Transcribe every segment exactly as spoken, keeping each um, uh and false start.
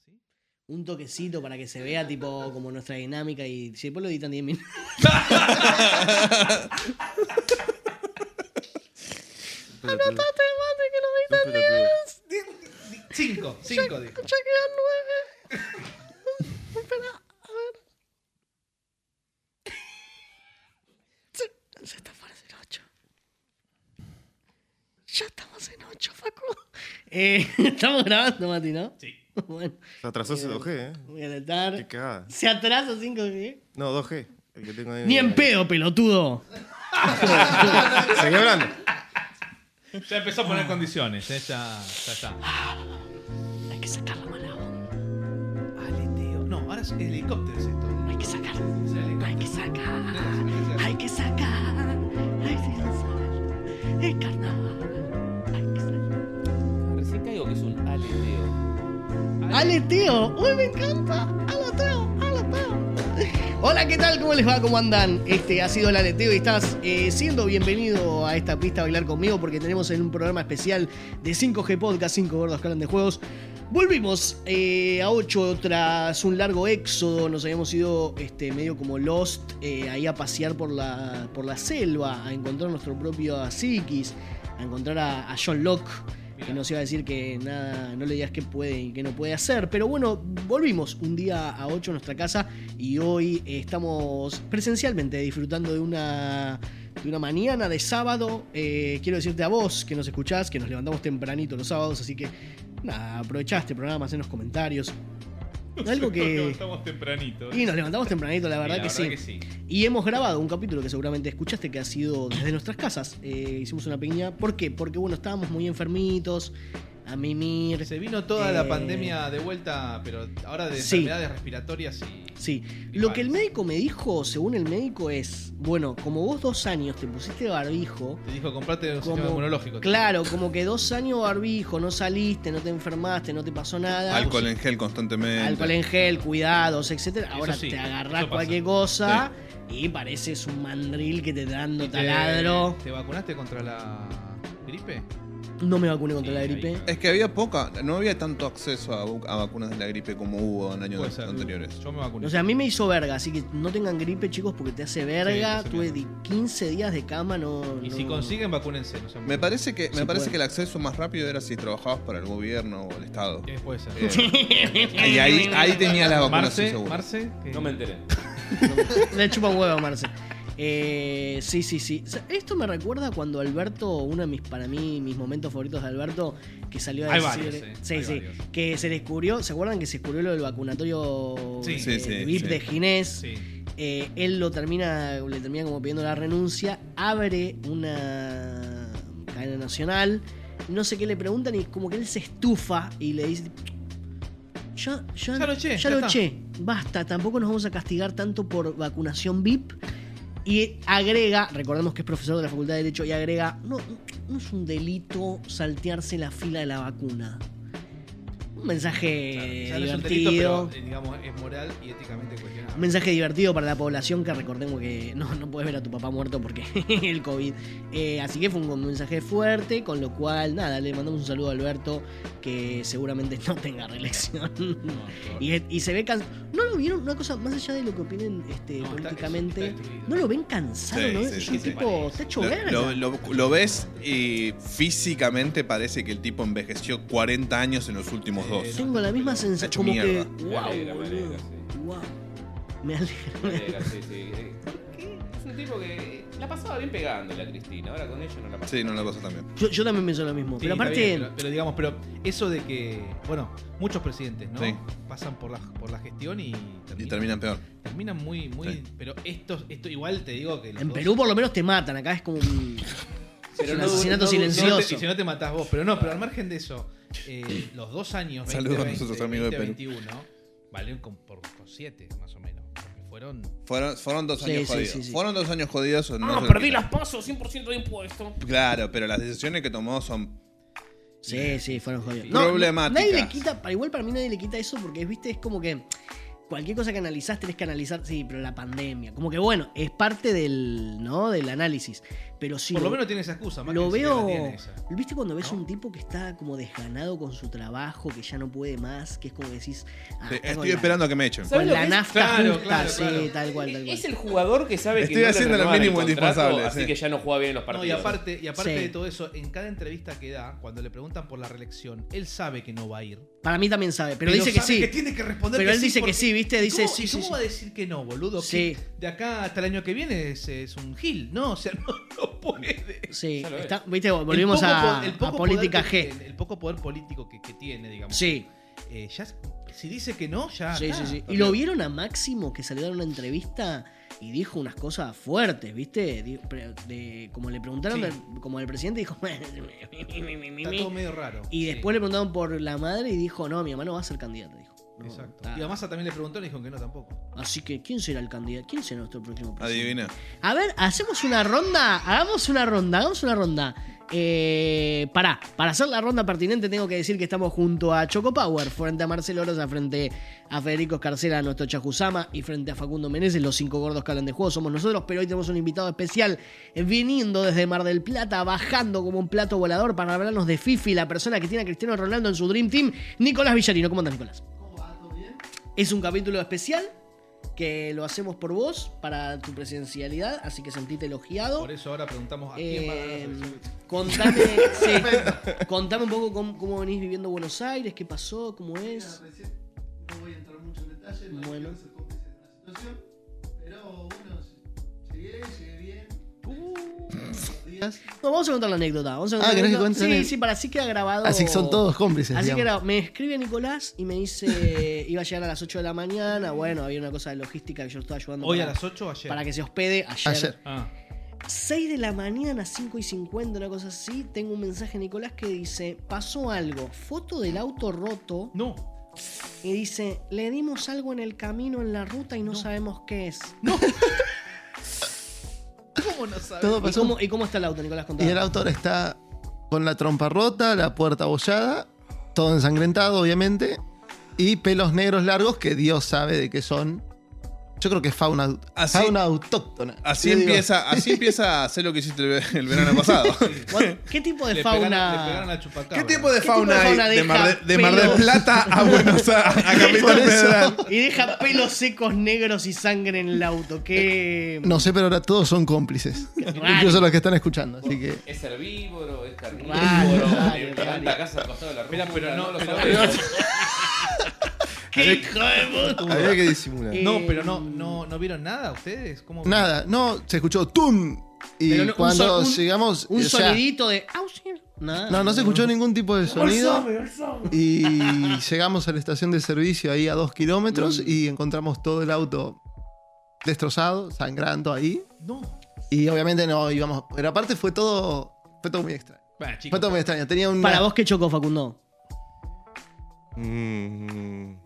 ¿sí? Un toquecito para que se vea tipo como nuestra dinámica y si después lo editan diez minutos. Anotate, mate, que lo editan diez. Cinco, cinco, dijo. Ya quedan nueve. Espera, a ver. Se, se está por hacer ocho. Ya estamos en ocho, Facu. Eh, estamos grabando, Mati, ¿no? Sí. Bueno, Se atrasó ese dos G, ¿eh? voy a alentar. Qué cagada. Se atrasa cinco G. No, dos G. El que tengo ahí. Ni en pedo, pelotudo. Seguí hablando. Ya empezó a poner condiciones, ¿eh? ya, ya está. Hay que sacar la mala onda. Aleteo. No, ahora es helicóptero es esto. Hay que sacar. Es el helicóptero. Hay que sacar. Hay que sacar. Hay que sacar. Es carnaval. Hay que sacar. Recién caigo que es un aleteo. Aleteo. Uy, me encanta. Aleteo. Aleteo. Hola, ¿qué tal? ¿Cómo les va? ¿Cómo andan? Este ha sido el Aleteo y estás eh, siendo bienvenido a esta pista a bailar conmigo porque tenemos en un programa especial de cinco G Podcast, cinco gordos que hablan de juegos. Volvimos eh, a ocho tras un largo éxodo. Nos habíamos ido este, medio como Lost eh, ahí a pasear por la, por la selva, a encontrar nuestro propio Psiquis, a encontrar a, a John Locke, que nos iba a decir que nada, no le digas qué puede y qué no puede hacer. Pero bueno, volvimos un día a ocho a nuestra casa y hoy eh, estamos presencialmente disfrutando de una, de una mañana de sábado. Eh, quiero decirte a vos que nos escuchás, que nos levantamos tempranito los sábados, así que nada, aprovechá este programa, hacé los comentarios. Algo que... Nos levantamos tempranito. Y nos levantamos tempranito, la verdad, Sí, la que, verdad sí. que sí. Y hemos grabado un capítulo que seguramente escuchaste que ha sido desde nuestras casas. Eh, hicimos una pequeña... ¿Por qué? Porque bueno, estábamos muy enfermitos, a mimir. Se vino toda Eh, la pandemia de vuelta, pero ahora de sí. enfermedades respiratorias y... Sí, y lo que el varios. médico me dijo, según el médico, es... Bueno, como vos dos años te pusiste barbijo... Te dijo comprarte un sistema Como, inmunológico. claro, como que dos años barbijo, no saliste, no te enfermaste, no te pasó nada. Alcohol en gel constantemente. Alcohol en gel, cuidados, etcétera. Eso Ahora sí, te eso agarrás pasa. cualquier cosa y pareces un mandril que te está dando ¿Y te- taladro. ¿Te vacunaste contra la gripe? No me vacuné contra Sí, la ahí. gripe. Es que había poca, no había tanto acceso a, a vacunas de la gripe como hubo en Puede años ser. anteriores. Yo me vacuné. O sea, a mí me hizo verga, así que no tengan gripe, chicos, porque te hace verga. Sí, te hace Tuve mierda. quince días de cama, no. y no- si consiguen, vacúnense. No sean Me parece que, me Sí, parece puede. que el acceso más rápido era si trabajabas para el gobierno o el Estado. Eh, puede ser. Eh, y ahí, ahí tenía la vacunación Marce, segura. Marce, ¿qué? No me enteré. Le chupa un huevo, Marce. Eh, sí, sí, sí. O sea, esto me recuerda cuando Alberto, uno de mis, para mí, mis momentos favoritos de Alberto, que salió a Hay decir. varios, eh. Sí, Hay sí. varios. Que se descubrió, ¿se acuerdan que se descubrió lo del vacunatorio Sí. de, Sí, sí, de V I P sí. de Ginés? Sí. Eh, él lo termina, le termina como pidiendo la renuncia, abre una cadena nacional, no sé qué le preguntan y como que él se estufa y le dice, ya, ya, Ya lo eché, ya ya lo está". eché, basta, tampoco nos vamos a castigar tanto por vacunación V I P. Y agrega, recordemos que es profesor de la Facultad de Derecho, y agrega, no, no es un delito saltearse la fila de la vacuna. Un mensaje Ya no es un divertido. delito, pero, eh, digamos, es moral y éticamente Un cuestionable. mensaje divertido para la población, que recordemos que no, no puedes ver a tu papá muerto porque el COVID. Eh, así que fue un mensaje fuerte, con lo cual, nada, le mandamos un saludo a Alberto, que seguramente no tenga reelección. y, y se ve cansado. ¿No lo vieron? Una cosa, más allá de lo que opinen este, No, está- políticamente, está destruido. ¿no lo ven cansado? Sí, ¿no? sí, es sí, un sí. tipo, está hecho Lo, verga. lo- lo- lo ves y físicamente parece que el tipo envejeció cuarenta años en los últimos dos. Tengo la misma hecho sensación, como que, mierda. Me wow, alegra, me alegra, boludo, sí. wow. Me alegra. Me alegra, sí, sí. Eh, Porque es un tipo que la pasaba bien pegando la Cristina. Ahora con ella no la pasa. Sí, no la cosa también. Yo, yo también pienso lo mismo. Sí, pero está aparte, bien, pero, pero digamos, pero eso de que, bueno, muchos presidentes, ¿no? Sí. Pasan por la, por la gestión y terminan, Y terminan peor. terminan muy, muy. Sí. Pero esto, esto igual te digo que. los en dos- Perú por lo menos te matan. Acá es como un, Pero un no- asesinato no- Si no silencioso. te, y si no te matás vos, pero no, pero al margen de eso, eh, los dos años, Saludos a veinte veinte, nuestros amigos de Perú. veinte veintiuno, valieron con, por, por siete, más o menos. Porque fueron. Fueron, fueron dos Sí, años sí, jodidos. sí, sí. Fueron dos años jodidos. no Ah, se lo perdí quita. las pasos, cien por ciento de impuesto. Claro, pero las decisiones que tomó son. Sí, sí, fueron jodidos. Problemáticas. nadie le quita, para igual para mí nadie le quita eso porque, viste, es como que cualquier cosa que analizás tenés que analizar, sí, pero la pandemia, como que bueno, es parte del, ¿no? del análisis. Pero sí, Por lo menos tiene esa excusa. Más lo que ni siquiera veo. la tiene esa. ¿Viste cuando ves ¿No? un tipo que está como desganado con su trabajo, que ya no puede más? Que es como decís. ah, Sí, está con estoy la- esperando a que me echen. ¿Sabes Con lo la que es? nafta Claro, justa, claro, sí, claro. tal cual, tal cual. Es el jugador que sabe Estoy que no haciendo le lo renovan el mínimo contrato, indispensable, así sí. que ya no juega bien en los No, y partidos. aparte, y aparte Sí. de todo eso, en cada entrevista que da, cuando le preguntan por la reelección, él sabe que no va a ir. Para mí también sabe, pero, dice que sabe sí. que tiene que responder Pero que él sí, dice que porque- sí, ¿viste? ¿Y Dice cómo- sí, ¿y sí, ¿Cómo sí. va a decir que no, boludo? Sí. Que de acá hasta el año que viene es, es un gil, ¿no? O sea, no, no puede. Sí, Ya lo está- ¿viste? Volvimos El poco a, po- el a poco política poder que G. tiene, el poco poder político que, que tiene, digamos. Sí, Eh, ya, si dice que no, ya. sí, está. sí, sí. ¿Y lo vieron a Máximo que salió a dar una entrevista y dijo unas cosas fuertes, ¿viste? Di- pre- de- como le preguntaron, Sí. al- como el presidente dijo. Está todo medio raro. Y Sí. después le preguntaron por la madre y dijo, no, mi mamá no va a ser candidata, dijo. No, Exacto. está. Y a Massa también le preguntó y le dijo que no tampoco. Así que, ¿quién será el candidato? ¿Quién será nuestro próximo presidente? Adivina. A ver, hacemos una ronda. Hagamos una ronda, hagamos una ronda. Eh, pará, para hacer la ronda pertinente tengo que decir que estamos junto a Choco Power, frente a Marcelo Rosa, frente a Federico Escarcela, nuestro Chajuzama, y frente a Facundo Meneses, los cinco gordos que hablan de juego somos nosotros, pero hoy tenemos un invitado especial eh, viniendo desde Mar del Plata, bajando como un plato volador para hablarnos de Fifi, la persona que tiene a Cristiano Ronaldo en su Dream Team, Nicolás Villarino. ¿Cómo andas, Nicolás? Es un capítulo especial que lo hacemos por vos para tu presidencialidad, así que sentite elogiado. Por eso ahora preguntamos a quién va a ganar la Eh, selección. contame, sí, contame un poco cómo, cómo venís viviendo Buenos Aires, qué pasó, cómo es. Recién no voy a entrar mucho en detalle, no Bueno. quiero ser cómplice de la situación, pero bueno, llegué, llegué bien. Unos días. No, vamos a contar la anécdota. Vamos a contar Ah, la ¿querés que anécdota. cuente Sí, la- sí, para así queda grabado. Así que son todos cómplices. Así que digamos. era- me escribe Nicolás y me dice, iba a llegar a las ocho de la mañana, bueno, había una cosa de logística que yo estaba ayudando Hoy para, a las ocho o ayer. para que se hospede ayer. Ayer. Ah, seis de la mañana, cinco y cincuenta, una cosa así, tengo un mensaje de Nicolás que dice, pasó algo, foto del auto roto, no. y dice, le dimos algo en el camino, en la ruta y no, sabemos qué es. ¿Cómo no sabes? Todo ¿Y pasó. cómo, ¿Y cómo está el auto, Nicolás? Y Contame. el autor está con la trompa rota, la puerta abollada, todo ensangrentado, obviamente, y pelos negros largos que Dios sabe de qué son. Yo creo que es fauna, Así- fauna autóctona. Así Yo digo, empieza, así empieza a hacer lo que hiciste el, ve- el verano pasado. Bueno, ¿qué tipo de Le fauna? pegaron, le pegaron al chupacabra. ¿Qué tipo de ¿Qué tipo fauna de hay fauna de, deja Mar de, de Mar del pelos? Plata a Buenos Aires, a Capital Por eso. Federal? Y deja pelos secos negros y sangre en el auto. Qué. No sé, pero ahora todos son cómplices. raro. Incluso los que están escuchando. Así que. Es herbívoro, es carnívoro, Raro, raro, le raro. levanta casa al costado de la Espera, ruta, pero no- lo pero- sabemos. ¡Qué hijo de puta! Había que disimular. Eh, No, pero no, no, no vieron nada ustedes. ¿Cómo? Nada, no, se escuchó ¡tum! Y Pero no, un cuando son- un- llegamos. Un o sea, sonidito de. auxilio. Nada. no, no se escuchó ningún tipo de sonido. Y llegamos a la estación de servicio ahí a dos kilómetros Mm. y encontramos todo el auto destrozado, sangrando ahí. No. Y obviamente no íbamos. Pero aparte fue todo. Fue todo muy extraño. Bueno, chicos. Fue todo muy extraño. Tenía una. Para vos, ¿qué chocó, Facundo? Mm,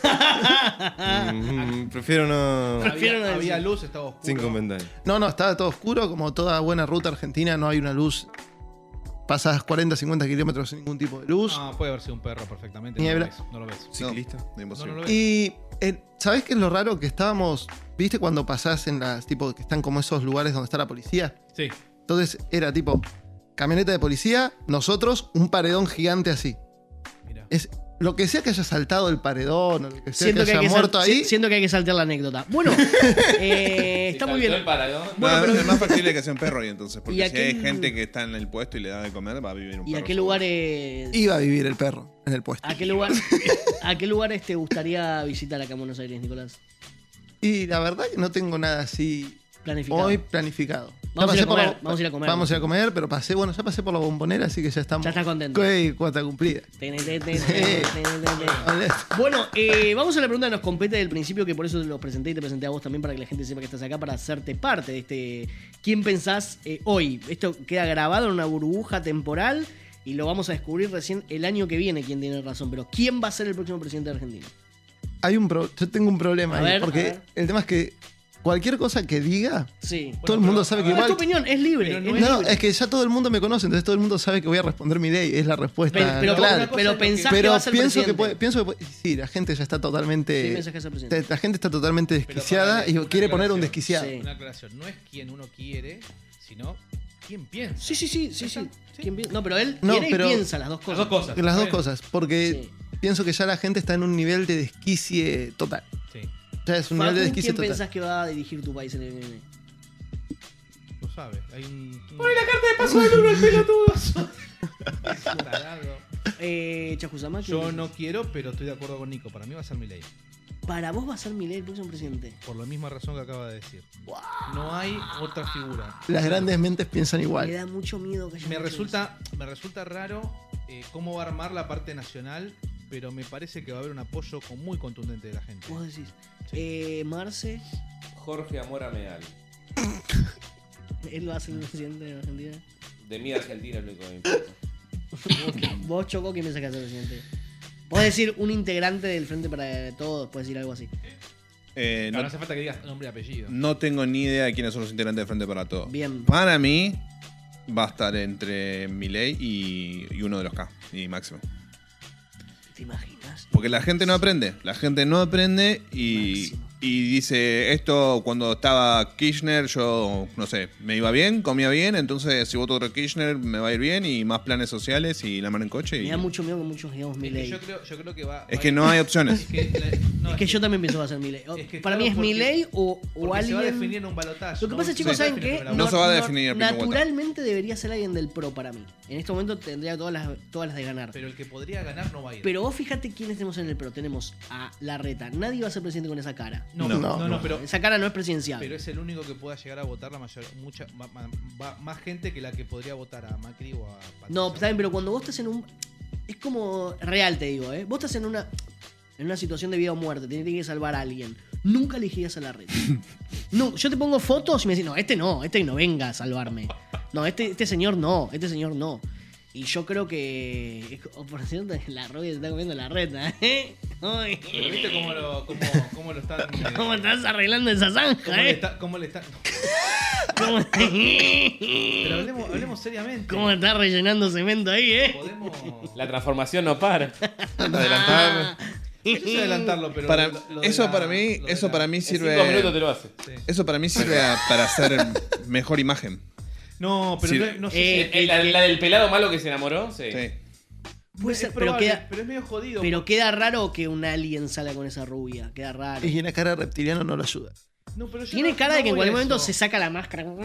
mm, prefiero no. Prefiero no Había, decir. había luz, estaba oscuro. Sin comentar. No, no, estaba todo oscuro. Como toda buena ruta argentina, no hay una luz. Pasas cuarenta, cincuenta kilómetros sin ningún tipo de luz. Ah, puede haber sido un perro perfectamente. Niebla. No lo ves. No lo ves. Ciclista. De No, emoción. no lo ves. Y eh, ¿sabés qué es lo raro? Que estábamos. ¿Viste cuando pasás en las. Tipo, que están como esos lugares donde está la policía? Sí. Entonces era tipo. Camioneta de policía, nosotros, un paredón gigante así. Mira. Es lo que sea que haya saltado el paredón o lo que sea Siento que que, haya hay que, sal- muerto ahí. si- siento que hay que saltear la anécdota. Bueno, eh, Si está muy saltó bien. el paradón. Bueno, No, pero- es más factible que sea un perro y entonces, ¿Y porque a si qué- hay gente que está en el puesto y le da de comer, va a vivir un ¿Y perro. a qué solo. lugares. Iba a vivir el perro en el puesto. ¿A qué, lugar, ¿A qué lugares te gustaría visitar acá en Buenos Aires, Nicolás? Y la verdad que no tengo nada así Planificado. hoy planificado. Ya Vamos a ir a pasé por comer, la- vamos a ir a comer. Vamos a ir a comer, pero pasé, bueno, ya pasé por la bombonera, así que ya estamos. Ya estás contento. Ey, cuota cumplida. Ten, ten, ten, ten, ten, ten. Vale. Bueno, eh, vamos a la pregunta que nos compete del principio, que por eso lo presenté y te presenté a vos también para que la gente sepa que estás acá, para hacerte parte de este. ¿Quién pensás eh, hoy? Esto queda grabado en una burbuja temporal y lo vamos a descubrir recién el año que viene quién tiene razón. Pero ¿quién va a ser el próximo presidente de Argentina? Hay un pro- yo tengo un problema A ahí, ver, a porque ver. el tema es que cualquier cosa que diga, Sí. todo el mundo sabe que No, es tu igual. opinión, es libre. Pero no es No, libre. es que ya todo el mundo me conoce, entonces todo el mundo sabe que voy a responder mi ley. Es la respuesta Pero, pero, clara. una cosa pero es lo que- pensás que Pero va a ser pienso que, presidente. puede, pienso que puede- sí, la gente ya está totalmente. Sí, pensás que va a ser presidente. la gente está totalmente Pero desquiciada parale, y una quiere poner un aclaración. desquiciado. Sí. Una aclaración. No es quien uno quiere, sino quién piensa. Sí, sí, sí, sí, sí. ¿Quién pi- No, pero él No, quiere pero- y piensa las dos cosas. Las dos cosas. Las dos Está bien. cosas, porque Sí. pienso que ya la gente está en un nivel de desquicie total. Sí, Ya es un nivel de Facu, desquicie ¿quién total. pensás que va a dirigir tu país en el viene? lo sabe. Hay un. ¡Pone la carta de paso del uno al pelotudo! Tarado. Eh, Chajuzama, ¿quién Yo pensás? no quiero, pero estoy de acuerdo con Nico. Para mí va a ser Milei. Para vos va a ser Milei el próximo presidente. Por la misma razón que acaba de decir. No hay otra figura. Las grandes mentes piensan Me igual. da mucho miedo que haya Me hecho resulta, me resulta raro eh, cómo va a armar la parte nacional, pero me parece que va a haber un apoyo con- muy contundente de la gente. eso. Vos decís. Eh, Marce, Jorge Amora Meal. él va a ser el presidente de Argentina. De mi Argentina es lo único que me importa. Vos, Choco, ¿quién pensás que va a ser presidente? Podés decir un integrante del Frente para Todos, puedes decir algo así. Eh, No, no, no hace falta que digas nombre y apellido. no tengo ni idea de quiénes son los integrantes de Frente para Todo. Bien. Para mí, va a estar entre Milei y, y uno de los K, y Máximo. ¿Te imaginas? Porque la gente no aprende. La gente no aprende y, Máximo. y dice, esto cuando estaba Kirchner, yo, no sé, me iba bien, comía bien, entonces si voto otro Kirchner me va a ir bien y más planes sociales y la mano en coche. Me Y... da mucho miedo que muchos digamos Es que Milei. yo creo, yo creo que va. Es va que a- no hay opciones. Es que, la- no, Es que yo también pienso que va a ser Milei. Es que Para claro, mí es porque- Milei o, o porque se va a alguien. definir en un balotaje. Lo que pasa, ¿no? chicos, Sí. ¿saben Se qué? define en No una se va a vuelta. definir en primera vuelta. Naturalmente debería ser alguien del pro para mí. En este momento tendría todas las, todas las de ganar. Pero el que podría ganar no va a ir. Pero vos fíjate quiénes tenemos en el pro. Tenemos a Larreta. Nadie va a ser presidente con esa cara. no, No, no, no, no. pero, Esa cara no es presidencial. pero es el único que pueda llegar a votar la mayor, mucha, ma- ma- va- más gente que la que podría votar a Macri o a Patricia. No, está bien, pero cuando vos estás en un. Es como. Real te digo, ¿eh? Vos estás en una. En una situación de vida o muerte. Tenés que salvar a alguien. Nunca elegirías a Larreta. No, yo te pongo fotos y me decís, no, este no, este no venga a salvarme. No, este, este señor no, este señor no. Y yo creo que. es co- Por cierto, la rubia se está comiendo la reta, ¿eh? Ay. Pero viste cómo lo, cómo, cómo lo están. eh, ¿Cómo estás arreglando esa cómo zanja, le eh? está- cómo le están. ¿Cómo, Pero hablemos, hablemos seriamente. cómo está rellenando cemento ahí, eh? Podemos. La transformación no para. Adelantar. No sé si adelantarlo, pero. Para- lo- lo de eso la- para mí, lo de eso la- para mí En cinco sirve. minutos te lo hace. Sí. Eso para mí sirve a- para hacer mejor imagen. No, pero Sí. no, no sé Eh, si. Eh, la, la del pelado malo que se enamoró, sí. Sí. Puede es ser, pero probable, queda- pero es medio jodido. Pero queda raro que un alien salga con esa rubia. Queda raro. Y una cara de reptiliano no lo ayuda. No, pero yo Tiene no- cara no de que en voy cualquier a momento eso. se saca la máscara. No,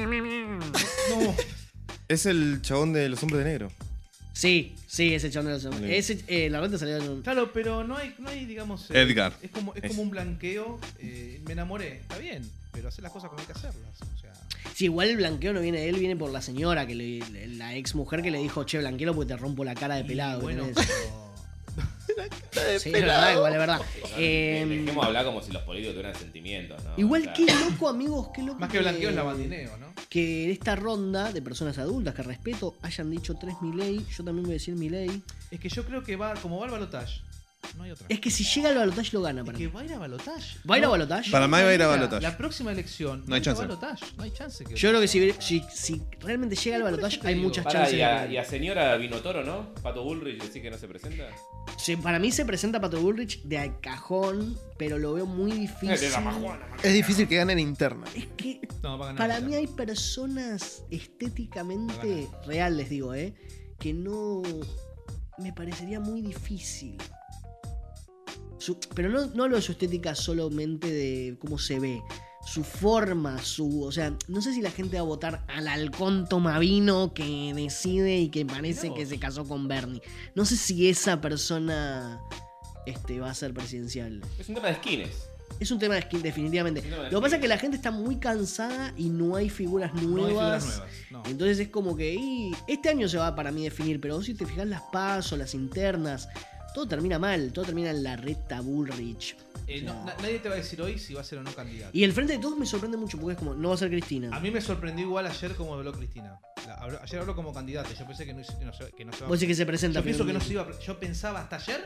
Es el chabón de los hombres de negro. Sí, sí, ese chabón de los Vale. Ese, eh, la renta salió en un. claro, pero no hay, no hay digamos. eh, Edgar. Es como, es Es- como un blanqueo. eh, me enamoré. Está bien, pero hacer las cosas como hay que hacerlas. O sea. Sí, igual el blanqueo no viene de él, viene por la señora, que le- la ex mujer que le dijo, che, blanquealo porque te rompo la cara de y pelado. bueno, ¿entendés? pero. Sí, es verdad, igual es verdad. Eh, Dejemos hablar como si los políticos tuvieran sentimientos, ¿no? igual O sea, qué loco, amigos, qué loco. Más que blanqueo es lavandineo, ¿no? Que en esta ronda de personas adultas que respeto hayan dicho tres Milei, yo también voy a decir Milei. Es que yo creo que va, como va al balotaje, no hay otra. Es que si llega al balotaje lo gana Es para que mí. va a ir a balotaje. ¿Va a ir a No, balotaje? Para mí va a ir a mira, balotaje. La próxima elección No hay va a ir a chance. balotaje. No hay chance. Que Yo creo que si, si, si realmente llega al por balotaje eso te hay digo. muchas Pará, chances. y, de a, que- y a señora Vinotoro, ¿no? Pato Bullrich decir que no se presenta. Sí, para mí se presenta Pato Bullrich de cajón, pero lo veo muy difícil. De la majuana. Es difícil que ganen interna. Es que No, va a ganar para ella. mí hay personas Va estéticamente a reales, digo, ¿eh? Que no me parecería muy difícil. Su- pero no, no lo de su estética solamente de cómo se ve. Su forma, su. O sea, no sé si la gente va a votar al halcón tomavino que decide y que parece Mirá que vos. se casó con Bernie. No sé si esa persona este, va a ser presidencial. Es un tema de skins. Es un tema de skin, definitivamente. Es un tema de Lo que pasa skin. es que la gente está muy cansada y no hay figuras No hay nuevas. figuras nuevas. No. Entonces es como que y este año se va para mí definir, pero vos si te fijas las pasos, las internas, todo termina mal, todo termina en la recta Bullrich. Eh, no, na- nadie te va a decir hoy si va a ser o no candidato. Y el frente de todos me sorprende mucho porque es como, no va a ser Cristina. A mí me sorprendió igual ayer como habló Cristina. La- habló- ayer habló como candidata. Yo pensé que no, que no se- que no se va Vos decís que se presenta. Yo pienso que no finalmente. se iba a pre- Yo pensaba hasta ayer,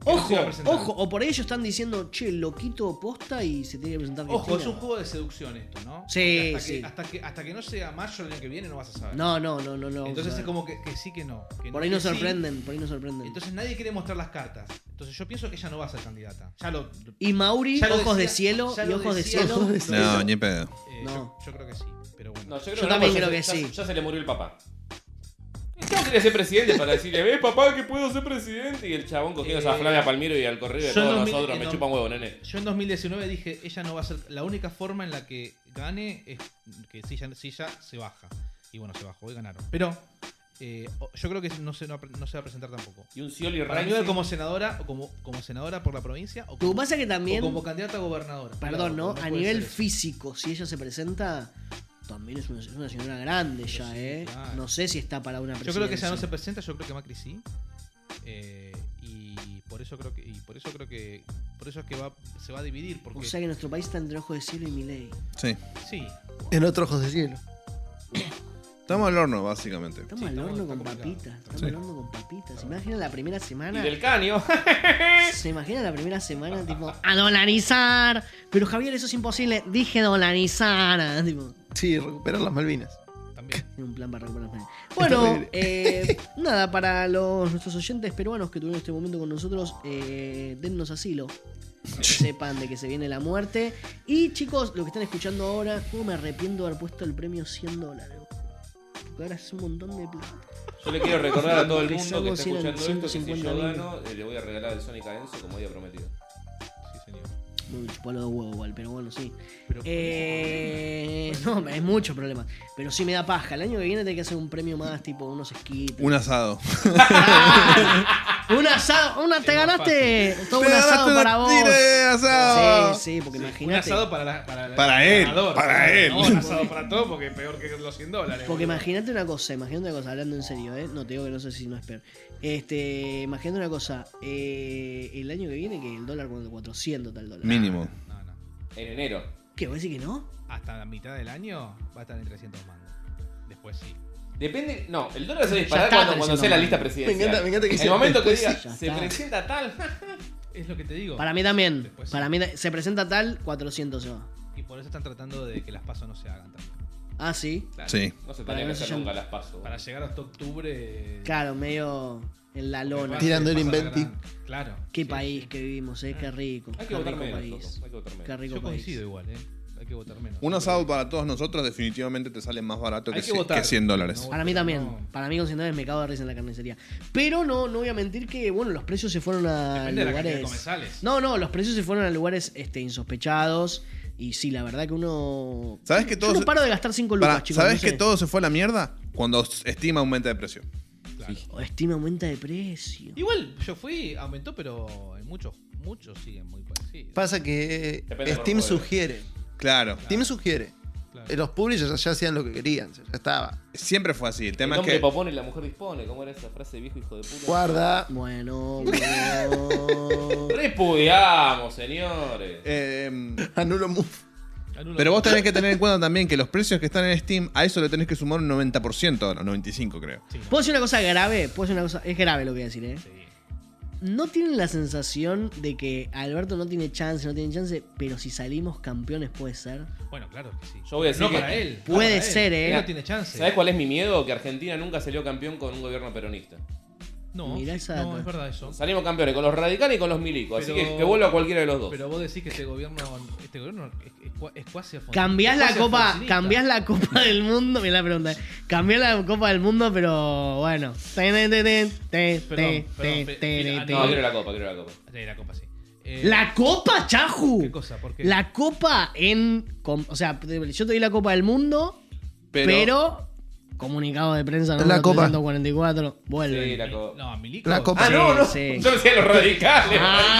que no se Ojo, iba a presentar. ojo, o por ahí ellos están diciendo, che, loquito posta y se tiene que presentar Ojo, Cristina. es un juego de seducción esto, ¿no? Sí, Porque hasta sí. Que, hasta, que, hasta que no sea mayo el año que viene no vas a saber. No, no, no, no, no. Entonces o sea, es como que, que sí que no. Que por no, ahí que nos sí. sorprenden, por ahí nos sorprenden. Entonces nadie quiere mostrar las cartas. Entonces yo pienso que ella no va a ser candidata. Ya lo. y Mauri, ya lo ojos de decía- cielo ya y lo ojos de decía- cielo. Ojos de lo No, hizo. ni en pedo. eh, No. yo, yo creo que sí. Pero bueno. No, yo creo Yo que también no, creo ya que se- sí. Ya, ya se le murió el papá. El chabón quería ser presidente para decirle, ve papá que puedo ser presidente. Y el chabón cogiendo Eh, a Flavia Palmiro y al correo de yo en todos dos mil nosotros, en me dos- chupan huevo, nene. Yo en dos mil diecinueve dije, ella no va a ser. La única forma en la que gane es que si ella, si ella se baja. Y bueno, se bajó y ganaron. Pero eh, yo creo que no se, no, no se va a presentar tampoco. Y un Scioli Para mí Racing. va como senadora o como, como senadora por la provincia o Lo que como, pasa que también, o como candidata a gobernadora. perdón, ¿no? Cuidado, A puede nivel ser eso. físico, si ella se presenta, también es una, es una señora grande ya, sí, ¿eh? claro. No sé si está para una Yo presidencia. creo que ella no se presenta, yo creo que Macri sí. Eh, y por eso creo que y por eso creo que por eso es que va, se va a dividir porque O sea que nuestro país está entre ojos de cielo y Milei. Sí. sí. En otros ojos de cielo. Estamos al horno, básicamente. Estamos Sí, al estamos- horno está con complicado. papitas. Estamos Sí. al horno con papitas. ¿Se imaginan la primera Y semana? del caño. ¿Se imagina la primera semana, tipo, a dolarizar? Pero Javier, eso es imposible. Dije dolarizar. Tipo, Sí, recuperar las Malvinas. También. tiene un plan para recuperar las Malvinas. Bueno, terrible. eh, nada, para los, nuestros oyentes peruanos que tuvieron este momento con nosotros, eh, dennos asilo. Que sepan de que se viene la muerte. Y chicos, lo que están escuchando ahora, ¿cómo me arrepiento de haber puesto el premio cien dólares? Porque ahora es un montón de plata. Yo le quiero recordar a todo el mundo que Empezamos está y eran escuchando esto que si ciento yo cincuenta mil. gano, eh, le voy a regalar el Sonic a Enzo como había prometido. Sí, señor. Muy palo de huevo igual, pero bueno, sí. Pero Eh, no, hay muchos problemas. Pero sí me da paja. El año que viene tiene que hacer un premio más, tipo unos esquites. Un asado. Un asado, una, te Es más ganaste todo un Te asado ganaste para una vos. tira de asado. Sí, sí, porque un imagínate. asado para, la, para, la- Para el él, ganador, para ¿no? él. No, un asado para todo porque es peor que los cien dólares. Porque boludo. imagínate una cosa, imagínate una cosa, hablando en serio, ¿eh? No te digo que no sé si no es peor. Este, imagínate una cosa, eh, el año que viene que el dólar cuando cuatrocientos tal dólar. Mínimo. No, no. En enero. ¿Qué? ¿Vos decís que no? Hasta la mitad del año va a estar en trescientos mangos. Después sí. Depende. No, el dólar se dispara está cuando, cuando sea la lista trescientos presidencial. Me encanta- me encanta que En el sea momento que después diga, sí, ya se está. presenta tal. Es lo que te digo. Para mí también. Después sí. Para mí se presenta tal, cuatrocientos se va. Y por eso están tratando de que las pasos no se hagan también. Ah, sí. Claro. Sí. No se Para tenía que que no hacer se nunca llamen- las paso. Para llegar hasta octubre. Claro, medio en la lona. pasa- Tirando el pasa la inventi. gran- Claro. Qué Sí, país sí. que vivimos, eh, qué rico. Hay que Qué votar rico menos, país. Coco, hay que votar menos. Qué rico Yo país. coincido igual, ¿eh? Hay que votar menos. Un asado para todos nosotros definitivamente te sale más barato Hay que, que cien- votar. que cien dólares. No. Para mí también. No. Para mí con cien dólares me cago de risa en la carnicería. Pero no, no voy a mentir que, bueno, los precios se fueron a Depende de la cantidad de lugares... comensales. No, no, los precios se fueron a lugares este, insospechados. Y sí, la verdad que uno... ¿Sabes que Yo todo no se- paro de gastar cinco lucas, Pará, chicos. ¿Sabes no sé. que todo se fue a la mierda? Cuando Steam aumenta de precio. Claro. O Steam aumenta de precio. Igual yo fui, aumentó, pero en muchos, muchos siguen muy parecidos. Pasa que Depende de Steam los juegos. sugiere. Claro. Steam sugiere. Claro. Eh, Los publishers ya, ya hacían lo que querían, ya estaba. Siempre fue así. El El tema es hombre que. propone y la mujer dispone. ¿Cómo era esa frase de viejo hijo de puta? Guarda. Bueno, bueno. Repudiamos, señores. eh, Anulo move. Anulo. pero vos tenés que tener en cuenta también que los precios que están en Steam, a eso le tenés que sumar un noventa por ciento ahora, noventa y cinco por ciento creo. Sí, no. ¿Puedo decir una cosa grave? ¿Puedo decir una cosa? Es grave lo que voy a decir, ¿eh? Sí. ¿No tienen la sensación de que Alberto no tiene chance, no tiene chance, pero si salimos campeones puede ser? Bueno, claro que sí. Yo voy a decir no que- para él. Puede no para él. ser, ¿eh? Él no tiene chance. ¿Sabés cuál es mi miedo? Que Argentina nunca salió campeón con un gobierno peronista. No, Mirá sí, esa no, data. es verdad eso. Salimos campeones con los radicales y con los milicos. Así Pero- que que vuelva cualquiera de los dos. Pero vos decís que este gobierno, este gobierno es, es, cua- es cuasi alfonsinista. Cambiás Es la cuasi copa, alfonsinista. cambiás la copa del mundo, mirá la pregunta. eh. Cambiás la copa del mundo, pero bueno. Te, te, te, te, te, Perdón, te, perdón, te, pe- te, mira, te. No, quiero la copa, quiero la copa. Sí, la copa sí. Eh, La copa, Chaju. ¿Qué cosa? ¿Por qué? La copa en. com- O sea, yo te di la copa del mundo, Pero, pero. Comunicado de prensa La número copa. trescientos cuarenta y cuatro. Vuelven. Sí, la copa. No, Milico. La copa. Ah, no, no. Sí, sí. Yo decía los radicales.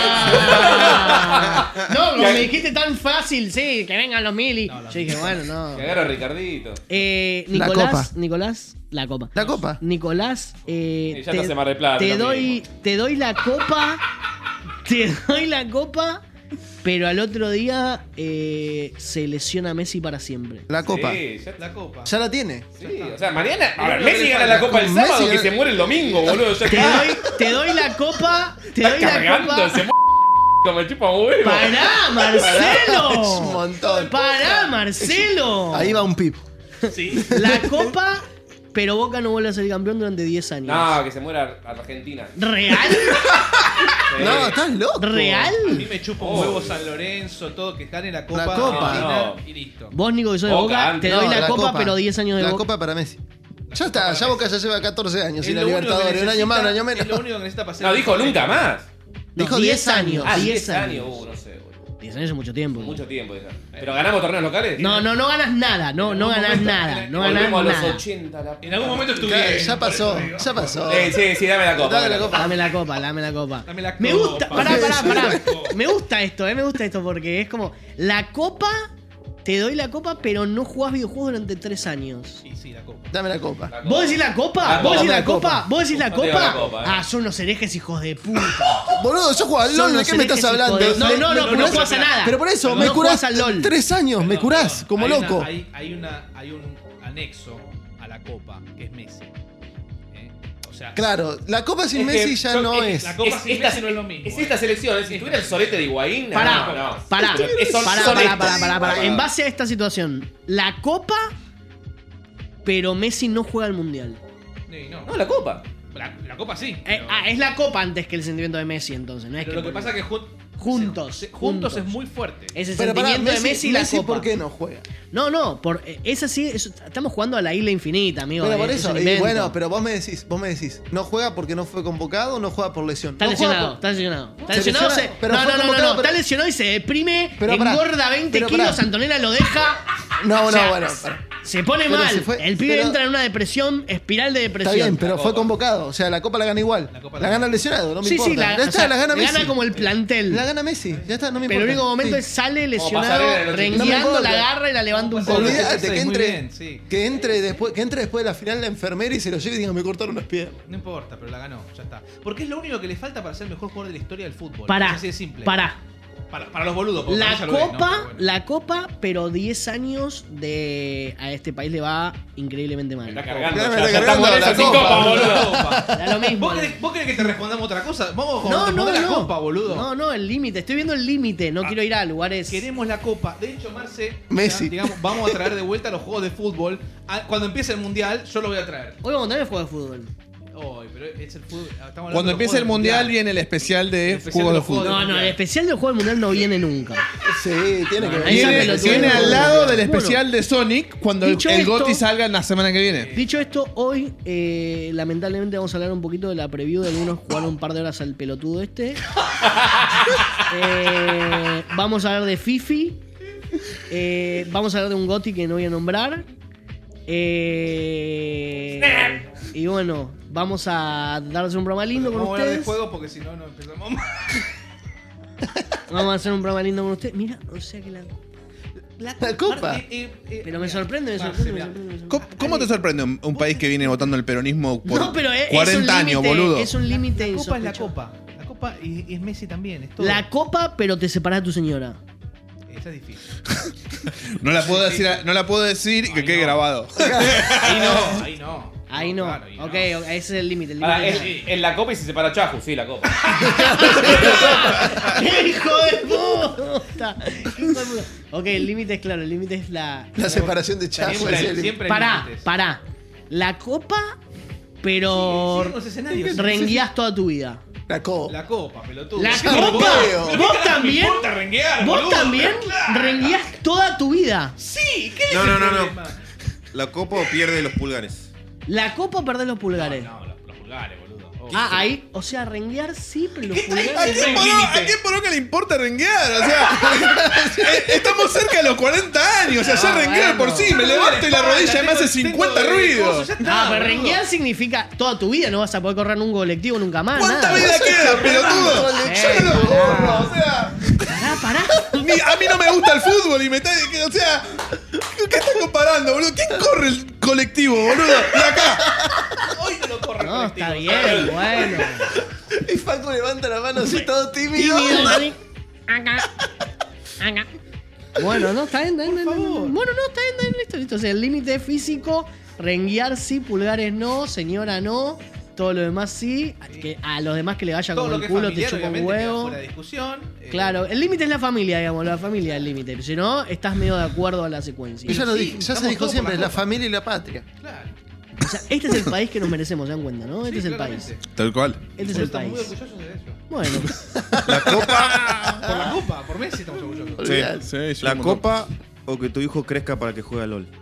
Ah. No, como Que- me dijiste tan fácil, sí, que vengan los mili. No, la Yo dije, bueno, no. Que agarra a Ricardito. Eh, La Nicolás, copa. Nicolás, la copa. La copa. Nicolás, eh, Sí, ya te hace Mar del Plata, te lo doy, mismo. te doy la copa, te doy la copa pero al otro día eh, se lesiona Messi para siempre. La copa. Sí, ya, La copa. Ya la tiene. sí, o sea, mañana. A ver, lo que Messi le gana falta. la copa el Con sábado Messi que gana- se muere el domingo, boludo. Ya Te está. doy, te doy la copa, te doy Está la cargando, copa. se muere como el chupa huevo. ¡Pará, Es un Marcelo! montón. ¡Pará, Marcelo! Ahí va un pip. Sí. La copa, pero Boca no vuelve a ser campeón durante diez años. No, que se muera Argentina. ¿Real? Sí. No, estás loco. ¿Real? A mí me chupa un Oh. huevo San Lorenzo, todo, que gane la copa. La copa. Argentina No. y listo. Vos, Nico, que sos de Boca Boca, antes. te doy No, la, copa, pero diez años de La Boca. copa para Messi. Ya está, ya Boca ya lleva catorce años y Es la lo único que Libertadores. Un año más, un necesita- año menos. Es lo único que necesita para ser. No, dijo nunca más. No, Dijo diez diez años. Ah, diez diez años. años. Uh, no sé, boludo. diez años es mucho tiempo. Mucho tiempo, dijo. ¿Pero ganamos torneos locales? No, no, no ganas nada. No, En no algún ganás momento- nada. No Volvemos ganás a los nada. ochenta. La... En algún momento estuve. Ya, bien, ya por pasó, eso digo. ya pasó. Sí, sí, sí, dame la copa. Dame la copa. Dame la copa, dame la copa. Dame la Me copa. gusta, pará, pará, Dame pará. la copa. Me gusta esto, eh, me gusta esto porque es como la copa, te doy la copa, pero no jugás videojuegos durante tres años. Sí, sí, la copa. Dame la copa. La copa. ¿Vos decís la copa? La ¿Vos decís copa. la copa? ¿Vos decís la No te digo copa? la copa, eh. Ah, son unos herejes hijos de puta. Boludo, yo juego al Son LOL, ¿de unos qué me estás herejes, hablando? hijo de- No, Me- no, no, me pero no curás- jugás a nada. Pero por eso, No me jugás curás al LOL. tres años, me Perdón, curás perdón. como Hay una- loco. hay, hay, una, hay un anexo a la copa, que es Messi. ¿Eh? O sea, Claro, la copa sin Es que Messi ya son- no es- es. la copa Es, sin esta, Messi no es lo mismo. es esta selección, ¿eh? Si tuviera el sorete de Higuaín, no, Pará, no. pará, Pero es- son- pará, son pará, estos. pará, pará, pará. En base a esta situación, la copa, pero Messi no juega al mundial. Sí, no. No, la copa. La, la copa sí. Eh, pero- ah, es la copa antes que el sentimiento de Messi, entonces. No es pero que lo que pasa es que jun- Juntos, se- juntos, juntos. es muy fuerte. es el Pero pará, sentimiento Messi, de Messi y la Messi, copa. ¿por qué no juega? No, no, por, eh, es así, es- estamos jugando a la isla infinita, amigo. Pero eh, por es eso, un y invento. bueno, pero vos me decís, vos me decís, no juega porque no fue convocado o no juega por lesión. Está No juega lesionado, por- está lesionado. Está Se lesionado, lesiona, se- pero no, fue no, no, no, convocado, no, pero- está lesionado y se deprime, Pero pará, engorda veinte pero pará. kilos, Antonella lo deja. No, O sea, no, bueno. pará. Se pone Pero mal. se fue- el pibe pero- entra en una depresión, espiral de Está depresión. bien, pero La fue copa. convocado. O sea, la copa la gana igual. La La, copa la gana gana. lesionado, no me Sí, importa. sí, la, ya o está, sea, la gana Messi. gana como el plantel. La gana Messi, ya está, no me importa. pero el único momento Sí. es sale Como lesionado, pasarela en el rengueando, ochenta. No me la importa. agarra y la levanta un Como poco. pasarela. Olvídate que Muy entre, bien, sí. que entre después, que entre después de la final la enfermera y se lo lleve y diga me cortaron las piernas. No importa, pero la ganó, ya está. Porque es lo único que le falta para ser el mejor jugador de la historia del fútbol. Pará, Es así de simple. pará. Para, para los boludos. porque La para ella lo es, ¿no? copa, Pero bueno. la copa, pero diez años de a este país le va increíblemente Me está mal. cargando. Ya me Ya, está ya cargando estamos en la esa sin copa, copa, Boludo, boludo. la copa. Da lo mismo. ¿Vos querés, vos querés que te respondamos otra cosa? Vamos a No, no, responder la no. copa, boludo. No, no, el límite. Estoy viendo el límite. No Ah, quiero ir a lugares. Queremos la copa. De hecho, Marce, Messi. ya, digamos, vamos a traer de vuelta los juegos de fútbol. Ah, Cuando empiece el mundial, yo lo voy a traer. Hoy vamos a tener juego de fútbol. Ay, pero es el fútbol. estamos hablando Cuando de los empiece juegos el del mundial viene el especial de El especial juegos de de los juegos fútbol. No, no, el especial del juego del mundial no viene nunca. Sí, tiene que No, ver. ahí ya Viene, pelotudo. viene al lado del Bueno. especial de Sonic cuando el, Dicho el esto- Gotti salga la semana que viene. Dicho esto, hoy eh, lamentablemente vamos a hablar un poquito de la preview de algunos jugaron un par de horas al pelotudo este. Eh, vamos a hablar de Fifi. Eh, vamos a hablar de un Gotti que no voy a nombrar. Eh, y bueno, vamos a darles un programa lindo con Vamos a hablar de ustedes. juegos porque si no, no empezamos más. Vamos a hacer un programa lindo con ustedes. Mira, o sea que la. La copa. Eh, eh, eh, Pero me mira, sorprende, me Marce, sorprende, me mira. sorprende, me ¿Cómo, sorprende. cómo te sorprende un, un país que viene votando el peronismo por No, pero es, es un cuarenta años, límite, boludo? Es un límite La copa es la insospechado. copa. La copa y, y es Messi también. Es todo. La copa, pero te separás de tu señora. Esa es difícil. No la puedo decir, no la puedo decir y que Ay, quede no. grabado. Ahí no, ahí no. Ahí no. claro, ahí no. ok, ok, ese es el límite. el Ahora, límite en, en la copa y se separa Chahu, sí, la copa. ¡Qué hijo de puta! Hijo de puta. Ok, el límite es claro, el límite es la. La separación de Chaco. Siempre, es el- siempre hay Pará, límites. pará. La copa, Sí, pero sí, los escenarios. rengueás toda tu vida. La copa. La copa, pelotudo. ¿La Sí, copa? vos- ¿Vos ¿Qué también? me importa renguear, ¿Vos boludo? también Claro. renguías toda tu vida? Sí, ¿qué es No, el no, no, no. problema? La copa o pierde los pulgares. La copa perdés los pulgares. No, los, los pulgares, boludo. Oh. Ah, ahí, o sea, renguear sí, pero los ¿A pulgares. quién, poronga, ¿A quién poronga le importa renguear? O sea, eh, estamos cerca de los cuarenta años. O sea, ya Ah, rengueo de por bueno. sí. Me levanto y la rodilla me hace cincuenta ruidos. Ah, pero renguear significa toda tu vida, no vas a poder correr en un colectivo nunca más. ¿Cuánta nada. vida queda, pelotudo? Eh, Yo no lo corro, o sea. Pará, pará. Ni- a mí no me gusta el fútbol y me está. que- O sea, ¿qué estás comparando, boludo? ¿Quién corre el colectivo, boludo? Y acá. Hoy te lo corre el No, colectivo. está bien, bueno. Y Facu levanta la mano así todo tímido. Tímido, Dani. acá, acá. Bueno, no, está bien, está bien. Por no, no, favor. Bueno, no, está bien, está bien, listo, listo. O sea, el límite físico, renguear sí, pulgares no, señora no, todo lo demás sí. Que a los demás que le vaya Todo como lo el que es culo te familiar, chupa un obviamente, queda huevo. fuera de discusión. Eh, Claro, el límite es la familia, digamos, la familia es el límite. Si no, estás medio de acuerdo a la secuencia. Ella lo sí, di- ya se estamos dijo todos siempre, por la la copa. familia y la patria. Claro. O sea, este es el país que nos merecemos, ¿se dan cuenta, no? Este Sí, es el claramente. país. Tal cual. Este es Por el eso estamos muy país. orgullosos de eso. Bueno, La copa, Por la copa, por Messi estamos orgullosos. Olvidate. Sí, sí, la un montón. copa o que tu hijo crezca para que juegue a LOL.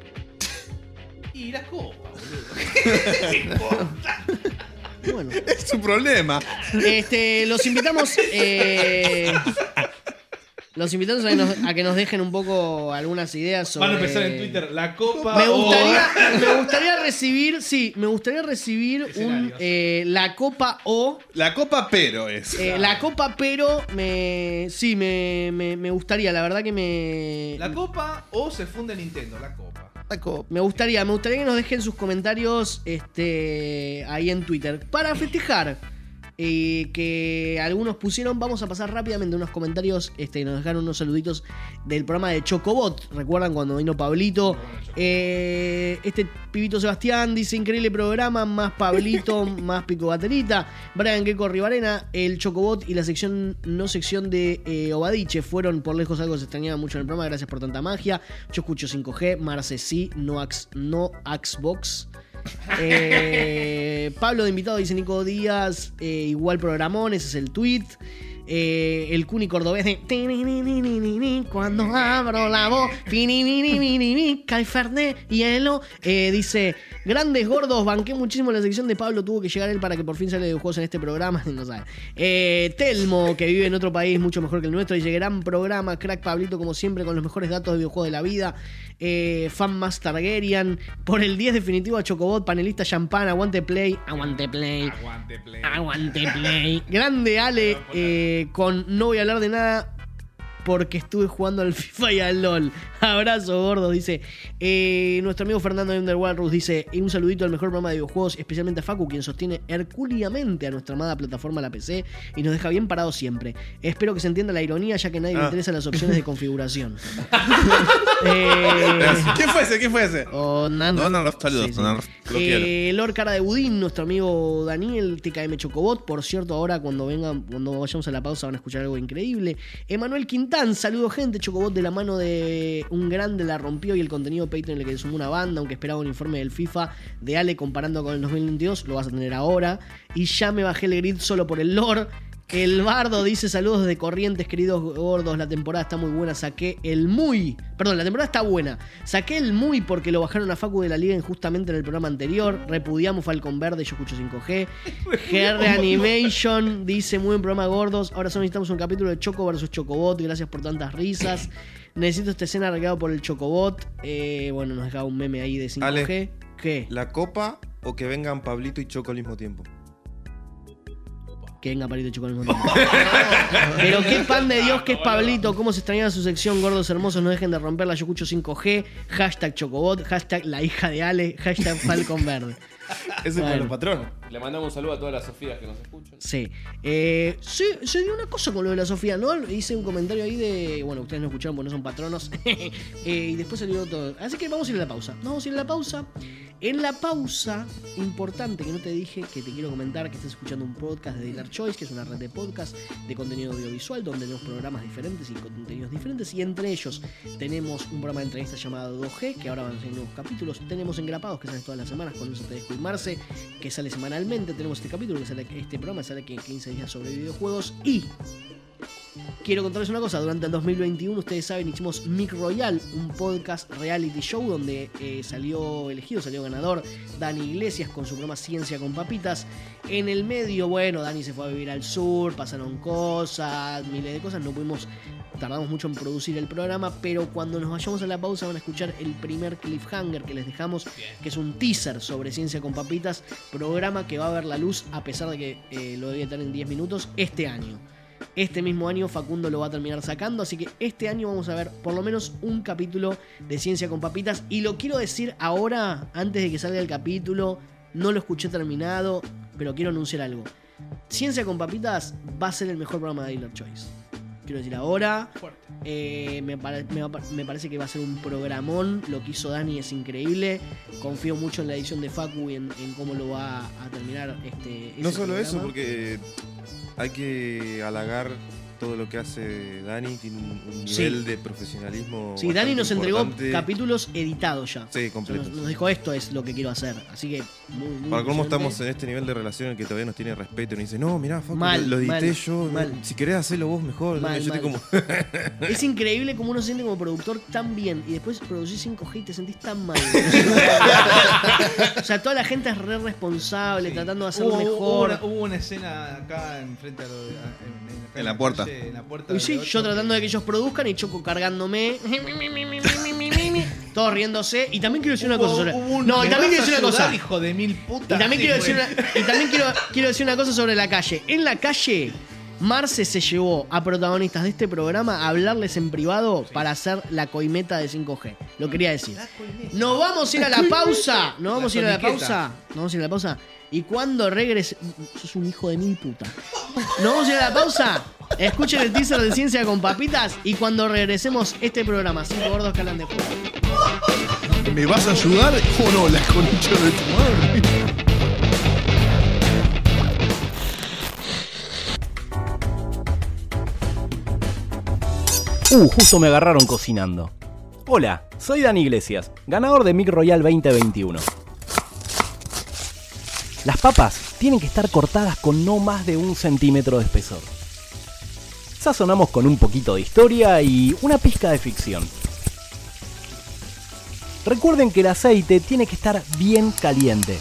Y la copa, boludo. bueno. Es su problema. Este, los invitamos. eh, los invitamos a que, nos, a que nos dejen un poco algunas ideas sobre. Van a empezar en Twitter la copa. Me o- gustaría, me gustaría recibir, sí, me gustaría recibir un Escenarios. eh, la copa o La copa pero es. eh, la copa, pero me, sí, me, me, me gustaría, la verdad que me, La copa o se funde Nintendo, la copa. La copa. me gustaría, me gustaría que nos dejen sus comentarios, este, ahí en Twitter para festejar. eh, que algunos pusieron. Vamos a pasar rápidamente unos comentarios. Este, nos dejaron unos saluditos del programa de Chocobot. ¿Recuerdan cuando vino Pablito? Eh, este pibito Sebastián dice: increíble programa, más Pablito, más Pico Baterita. Brian Gecko Rivarena, el Chocobot y la sección no sección de eh, Obadiche fueron por lejos algo que se extrañaba mucho en el programa. Gracias por tanta magia. Yo escucho cinco G, Marce sí, no, ax, no Xbox. Eh, Pablo de invitado dice Nico Díaz, eh, igual programón, ese es el tweet. Eh, el Cuni Cordobés de cuando abro la voz, cae Fernet, hielo. Eh, dice: grandes gordos, banqué muchísimo la sección de Pablo. Tuvo que llegar él para que por fin sale de juegos en este programa. No sabe. Eh, Telmo, que vive en otro país mucho mejor que el nuestro, dice: gran programa, crack Pablito, como siempre, con los mejores datos de videojuegos de la vida. Eh, fan más Targaryen, por el diez definitivo a Chocobot, panelista champán, aguante play, aguante play. Aguante play. Aguante play. Grande Ale, eh, con no voy a hablar de nada porque estuve jugando al FIFA y al LOL. Abrazo gordo, dice. Eh, nuestro amigo Fernando de Underwalrus dice: y un saludito al mejor programa de videojuegos, especialmente a Facu, quien sostiene hercúleamente a nuestra amada plataforma la P C y nos deja bien parados siempre. Espero que se entienda la ironía, ya que a nadie le Ah. interesan las opciones de configuración. eh, ¿Quién fue ese? ¿Quién fue ese? o Nando. No, no, no, saludos. Sí, sí. no, no, lo quiero. Eh, Lord Cara de Budín, nuestro amigo Daniel, T K M Chocobot. Por cierto, ahora cuando vengan, cuando vayamos a la pausa van a escuchar algo increíble. Emanuel Quintán, saludo gente, Chocobot de la mano de un grande la rompió y el contenido Patreon le que sumó una banda, aunque esperaba un informe del FIFA de Ale comparando con el dos mil veintidós, lo vas a tener ahora. Y ya me bajé el grid solo por el Lord. El Bardo dice: saludos desde Corrientes, queridos gordos, la temporada está muy buena, saqué el muy, perdón, la temporada está buena, saqué el muy porque lo bajaron a Facu de la liga injustamente en el programa anterior, repudiamos Falcon Verde, yo escucho cinco G, G R Animation dice: muy buen programa gordos, ahora solo necesitamos un capítulo de Choco versus Chocobot, gracias por tantas risas, necesito esta escena arreglada por el Chocobot. Eh, bueno, nos dejaba un meme ahí de cinco G. Ale. ¿Qué? La copa o que vengan Pablito y Choco al mismo tiempo. Que venga Pablito Choco al mismo tiempo. Pero qué pan de Dios que es Pablito. Cómo se extrañaba su sección. Gordos hermosos, no dejen de romperla. Yo escucho cinco G. Hashtag Chocobot. Hashtag la hija de Ale. Hashtag Falcon Verde. Ese Bueno. es los patrones. Le mandamos un saludo a todas las Sofías que nos escuchan. Sí. Eh, sí, se dio una cosa con lo de la Sofía, ¿no? Hice un comentario ahí de. Bueno, ustedes no escucharon porque no son patronos. eh, y después salió todo. Así que vamos a ir a la pausa. Vamos a ir a la pausa. En la pausa, importante que no te dije, que te quiero comentar que estás escuchando un podcast de Dealer Choice, que es una red de podcast de contenido audiovisual donde tenemos programas diferentes y contenidos diferentes. Y entre ellos tenemos un programa de entrevistas llamado dos G, que ahora van a ser nuevos capítulos. Tenemos Engrapados, que sale todas las semanas con Enzo Tedesco y Marce, que sale semanalmente. Tenemos este capítulo, que sale, este programa sale que quince días sobre videojuegos. Y quiero contarles una cosa, durante el dos mil veintiuno, ustedes saben, hicimos Mic Royal, un podcast reality show donde eh, salió elegido, salió ganador Dani Iglesias con su programa Ciencia con Papitas. En el medio, bueno, Dani se fue a vivir al sur, pasaron cosas, miles de cosas, no pudimos, tardamos mucho en producir el programa, pero cuando nos vayamos a la pausa van a escuchar el primer cliffhanger que les dejamos, que es un teaser sobre Ciencia con Papitas, programa que va a ver la luz, a pesar de que eh, lo debía tener en diez minutos, este año. Este mismo año Facundo lo va a terminar sacando, así que este año vamos a ver por lo menos un capítulo de Ciencia con Papitas. Y lo quiero decir ahora, antes de que salga el capítulo, no lo escuché terminado, pero quiero anunciar algo. Ciencia con Papitas va a ser el mejor programa de Dealer Choice. quiero decir ahora. Fuerte. Eh, me, pare- me va- me parece que va a ser un programón. Lo que hizo Dani es increíble. Confío mucho en la edición de Facu y en, en cómo lo va a terminar este. No ese solo programa. eso, porque hay que halagar todo lo que hace Dani. Tiene un, un Sí. nivel de profesionalismo. Sí, Dani bastante nos entregó importante. capítulos editados ya. Sí, completos. Nos, nos dijo esto es lo que quiero hacer. Así que muy, muy Para cómo impresionante. estamos en este nivel de relación en el que todavía nos tiene respeto y nos dice, no, mirá, Facu, Mal, lo, lo edité mal, yo, mal. si querés hacerlo vos mejor. Mal, yo estoy mal. como... Es increíble cómo uno se siente como productor tan bien y después producís cinco G y te sentís tan mal. O sea, toda la gente es re responsable, Sí. tratando de hacerlo Hubo- Hubo mejor. una, hubo una escena acá enfrente a lo de, en, en- acá En la puerta. calle, en la puerta Y de sí, ocho, yo tratando de que ellos produzcan y Choco cargándome. Todos riéndose. Y también quiero decir una cosa sobre. Hubo un- No, y ¿me también quiero vas a decir una ayudar, cosa. hijo de mil putas. Y también Sí, quiero decir bueno. una, y también quiero, quiero decir una cosa sobre la calle. En la calle, Marce se llevó a protagonistas de este programa a hablarles en privado para hacer la coimeta de cinco G. Lo quería decir. Nos vamos a ir a la pausa. Nos vamos a ir a la soniqueta. pausa. Nos vamos a ir a la pausa. Y cuando regrese. Sos un hijo de mil puta. Nos vamos a ir a la pausa. Escuchen el teaser de Ciencia con Papitas. Y cuando regresemos, este programa, Cinco Gordos que hablan de juego. ¿Me vas a ayudar o no, la concha de tu madre? Uh, justo me agarraron cocinando. Hola, soy Dani Iglesias, ganador de Mic Royal veinte veintiuno. Las papas tienen que estar cortadas con no más de un centímetro de espesor. Sazonamos con un poquito de historia y una pizca de ficción. Recuerden que el aceite tiene que estar bien caliente.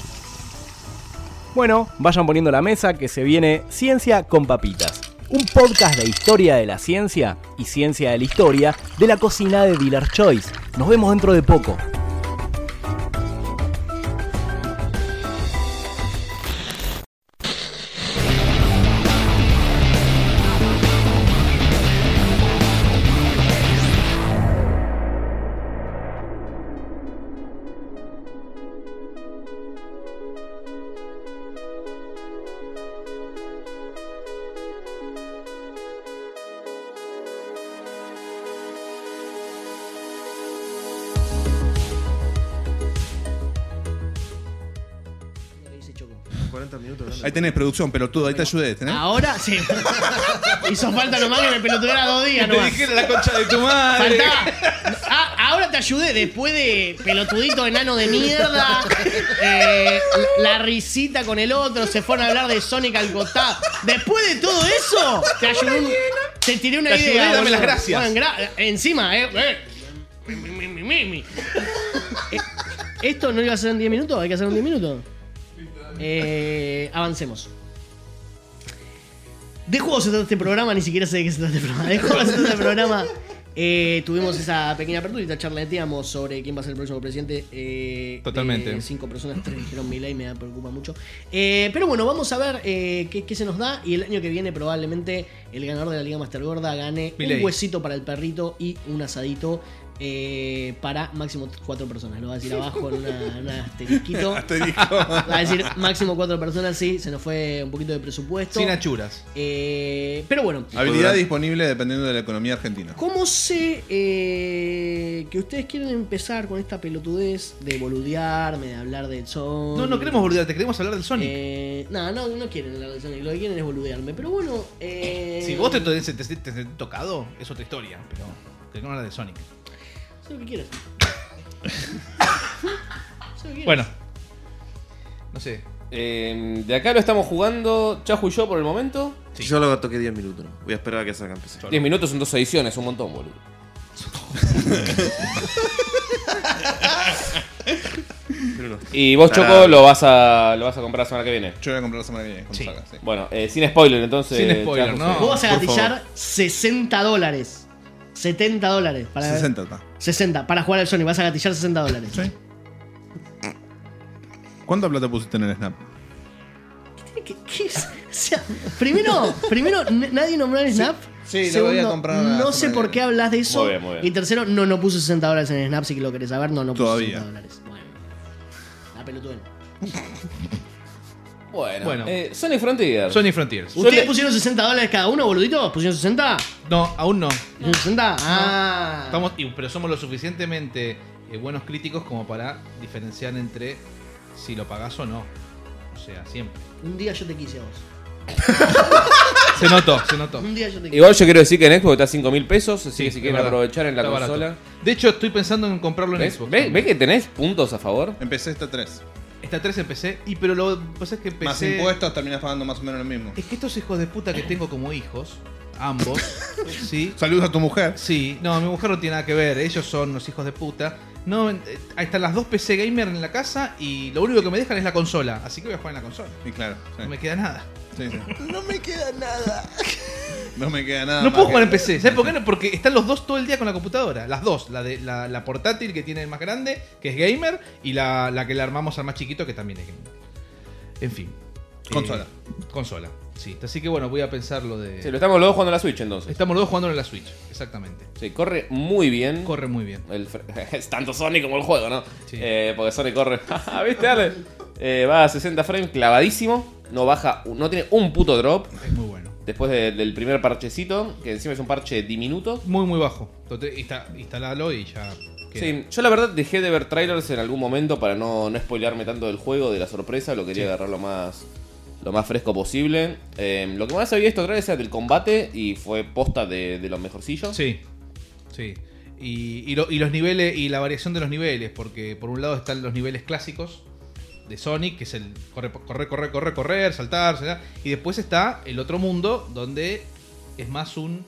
Bueno, vayan poniendo la mesa que se viene Ciencia con Papitas. Un podcast de historia de la ciencia y ciencia de la historia de la cocina de Dealer's Choice. Nos vemos dentro de poco. ¿Qué dice Choco? cuarenta minutos hablando. Ahí tenés producción, pelotudo, ahí te ayudé, ¿tenés? Ahora sí. Hizo falta nomás que me pelotudeara dos días Te nomás. dijera la concha de tu madre. Faltaba. Ah, ahora te ayudé. Después de pelotudito enano de mierda, eh, la risita con el otro, se fueron a hablar de Sonic al costado. Después de todo eso, te ayudé. un- Te tiré una Te ayudé, idea. dame boludo. las gracias. Bueno, gra- encima, eh. eh. Mi, mi, mi, mi, mi. Eh, ¿Esto no iba a ser en diez minutos? ¿Hay que hacer en diez minutos? Eh, avancemos. De juegos se trata este programa, ni siquiera sé de qué se trata este programa. De juegos se trata este programa. Eh, tuvimos esa pequeña apertura y charleteamos sobre quién va a ser el próximo presidente. Eh, Totalmente. de cinco personas, tres dijeron Milei, me preocupa mucho. Eh, pero bueno, vamos a ver eh, qué, qué se nos da. Y el año que viene, probablemente, el ganador de la Liga Master Gorda gane Milei. un huesito para el perrito y un asadito eh, para máximo cuatro personas. Lo va a decir abajo en una, una asterisquito. Va a decir máximo cuatro personas, sí, se nos fue un poquito de presupuesto. Sin achuras. Eh, pero bueno, Habilidad disponible dependiendo de la economía argentina. ¿cómo sé eh, que ustedes quieren empezar con esta pelotudez de boludearme, de hablar del Sonic? No, no queremos boludearte, queremos hablar del Sonic. Eh, no, no, no quieren hablar del Sonic, lo que quieren es boludearme. Pero bueno, eh, Si vos te, te, te, te, te tocado, es otra historia. Pero queremos hablar de Sonic. sé lo que quieras. Sé lo que quieras. Bueno. No sé. Eh, de acá lo estamos jugando Chajo y yo por el momento. Sí. Yo lo toqué diez minutos. ¿no? Voy a esperar a que salga empecé. diez minutos son dos ediciones, un montón, boludo. Pero no. Y vos, Tarado. Choco, lo vas a lo vas a comprar la semana que viene. Yo voy a comprar la semana que viene. cuando Sí. salga, sí. Bueno, eh, sin spoiler, entonces. Sin spoiler, Chajo, ¿no? sí. Vos vas a por gatillar favor. sesenta dólares. setenta dólares. Para sesenta está. sesenta. Para jugar al Sonic vas a gatillar sesenta dólares. ¿Sí? ¿Cuánta plata pusiste en el Snap? ¿Qué, qué es? O sea, primero, primero n- nadie nombró el Snap. sí, lo voy a comprar la No semana sé que por viene. qué hablas de eso. Muy bien, muy bien. Y tercero, no, no puse sesenta dólares en el Snap, si que lo querés saber. No, no puse Todavía. sesenta dólares. Bueno, la pelotuda. Bueno, Bueno. eh, Sonic Frontier. Sonic Frontiers. Yo ¿Ustedes le- pusieron sesenta dólares cada uno, boluditos? ¿Pusieron sesenta? No, aún no. ¿Pusieron sesenta? Ah. Estamos, y- pero somos lo suficientemente eh, buenos críticos como para diferenciar entre si lo pagás o no. O sea, siempre. Un día yo te quise a vos. Se notó, se notó. Un día yo te quise. Igual yo quiero decir que en Xbox está a cinco mil pesos, así Sí, que si es quieren verdad. aprovechar en la Está barato. consola. De hecho, estoy pensando en comprarlo en ¿Ves? Xbox. ¿Ves? ¿Ves que tenés puntos a favor? Empecé esta tres. Está tres en P C, y pero lo que pasa es que P C... Más impuestos terminas pagando más o menos lo mismo. Es que estos hijos de puta que tengo como hijos, ambos, ¿sí? Saludos a tu mujer. Sí, no, mi mujer no tiene nada que ver, ellos son los hijos de puta. No, eh, ahí están las dos P C gamer en la casa y lo único que me dejan es la consola, así que voy a jugar en la consola. Y claro. Sí. No me queda nada. Sí, sí. No me queda nada. No me queda nada. No más puedo que- jugar en P C, ¿sabes por qué no? Porque están los dos todo el día con la computadora. Las dos, la de la, la portátil que tiene el más grande, que es gamer, y la, la que le armamos al más chiquito, que también es gamer. En fin. Consola. Eh, consola, sí. Así que bueno, voy a pensar lo de... Sí, lo estamos los dos jugando en la Switch entonces. Estamos los dos jugando en la Switch, exactamente. Sí, corre muy bien. Corre muy bien. El fr- es tanto Sonic como el juego, ¿no? Sí. Eh, porque Sonic corre. ¿Viste, Ale? Eh, va a sesenta frames clavadísimo. No baja, no tiene un puto drop. Es muy bueno. Después de- del primer parchecito, que encima es un parche diminuto. Muy, muy bajo. Entonces, insta- instalalo y ya queda. Sí, yo la verdad dejé de ver trailers en algún momento para no, no spoilearme tanto del juego, de la sorpresa. Lo quería Sí. agarrar lo más, lo más fresco posible. Eh, lo que más había visto trailers era del combate y fue posta de, de los mejorcillos. Sí, sí. Y, y, lo- y los niveles y la variación de los niveles, porque por un lado están los niveles clásicos de Sonic, que es el correr, correr, correr, correr, correr, saltar, saltar, y después está el otro mundo donde es más un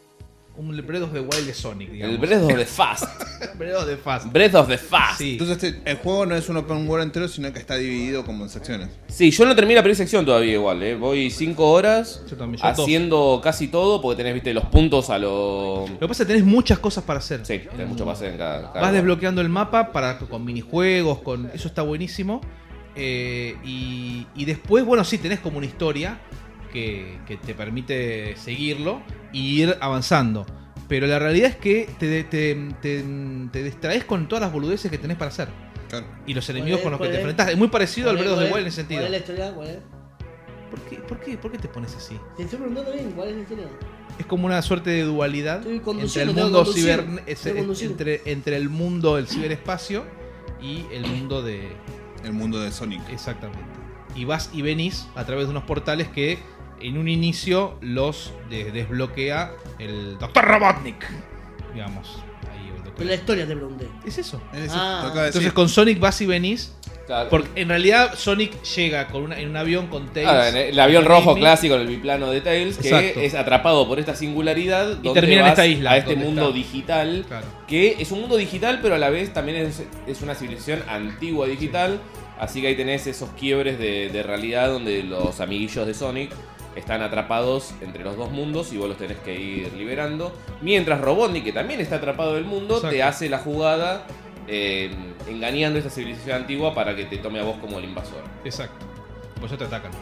un Breath of the Wild de Sonic, digamos. El Breath of the Fast. Breath of the Fast. Breath of the Fast. Sí. Entonces este- el juego no es un open world entero, sino que está dividido como en secciones. Sí, yo no terminé la primera sección todavía igual, ¿eh? Voy cinco horas Yo también, yo dos. haciendo casi todo, porque tenés, viste, los puntos a lo... Lo que pasa es que tenés muchas cosas para hacer. Sí, tenés mucho para hacer en cada... cada Vas lugar. desbloqueando el mapa para, con minijuegos, con eso está buenísimo. Eh, y, y después, bueno, sí, tenés como una historia que, que te permite seguirlo y ir avanzando. Pero la realidad es que te, te, te, te distraes con todas las boludeces que tenés para hacer. Claro. Y los enemigos es? con los que ¿Cuál te es? enfrentás. Es muy parecido al ¿Cuál es? Breath of the ¿Cuál Wild en es? ese sentido. ¿Cuál es la historia? ¿Cuál es? ¿Por qué, por, qué, ¿Por qué te pones así? Te estoy preguntando bien, ¿cuál es la historia? Es como una suerte de dualidad Estoy entre conduciendo, el tengo que mundo conducir, ciber, tengo es- que conducir. entre, entre el mundo del ciberespacio y el mundo de, El mundo de Sonic. exactamente. Y vas y venís a través de unos portales que en un inicio los de- desbloquea el doctor Robotnik. Digamos. Ahí el doctor. Pero la historia te pregunté. Es eso. Es decir, Ah. lo acaba de Entonces decir. con Sonic vas y venís. Claro. Porque en realidad Sonic llega con una, en un avión con Tails. Ah, en el avión rojo Amy, clásico, el biplano de Tails, que Exacto. es atrapado por esta singularidad donde termina en vas esta isla, a este donde mundo está. digital, Claro. que es un mundo digital, pero a la vez también es, es una civilización antigua digital, así que ahí tenés esos quiebres de, de realidad donde los amiguillos de Sonic están atrapados entre los dos mundos y vos los tenés que ir liberando, mientras Robotnik, que también está atrapado del mundo, Exacto. te hace la jugada eh, engañando a esta civilización antigua para que te tome a vos como el invasor. Exacto. Por eso te atacan.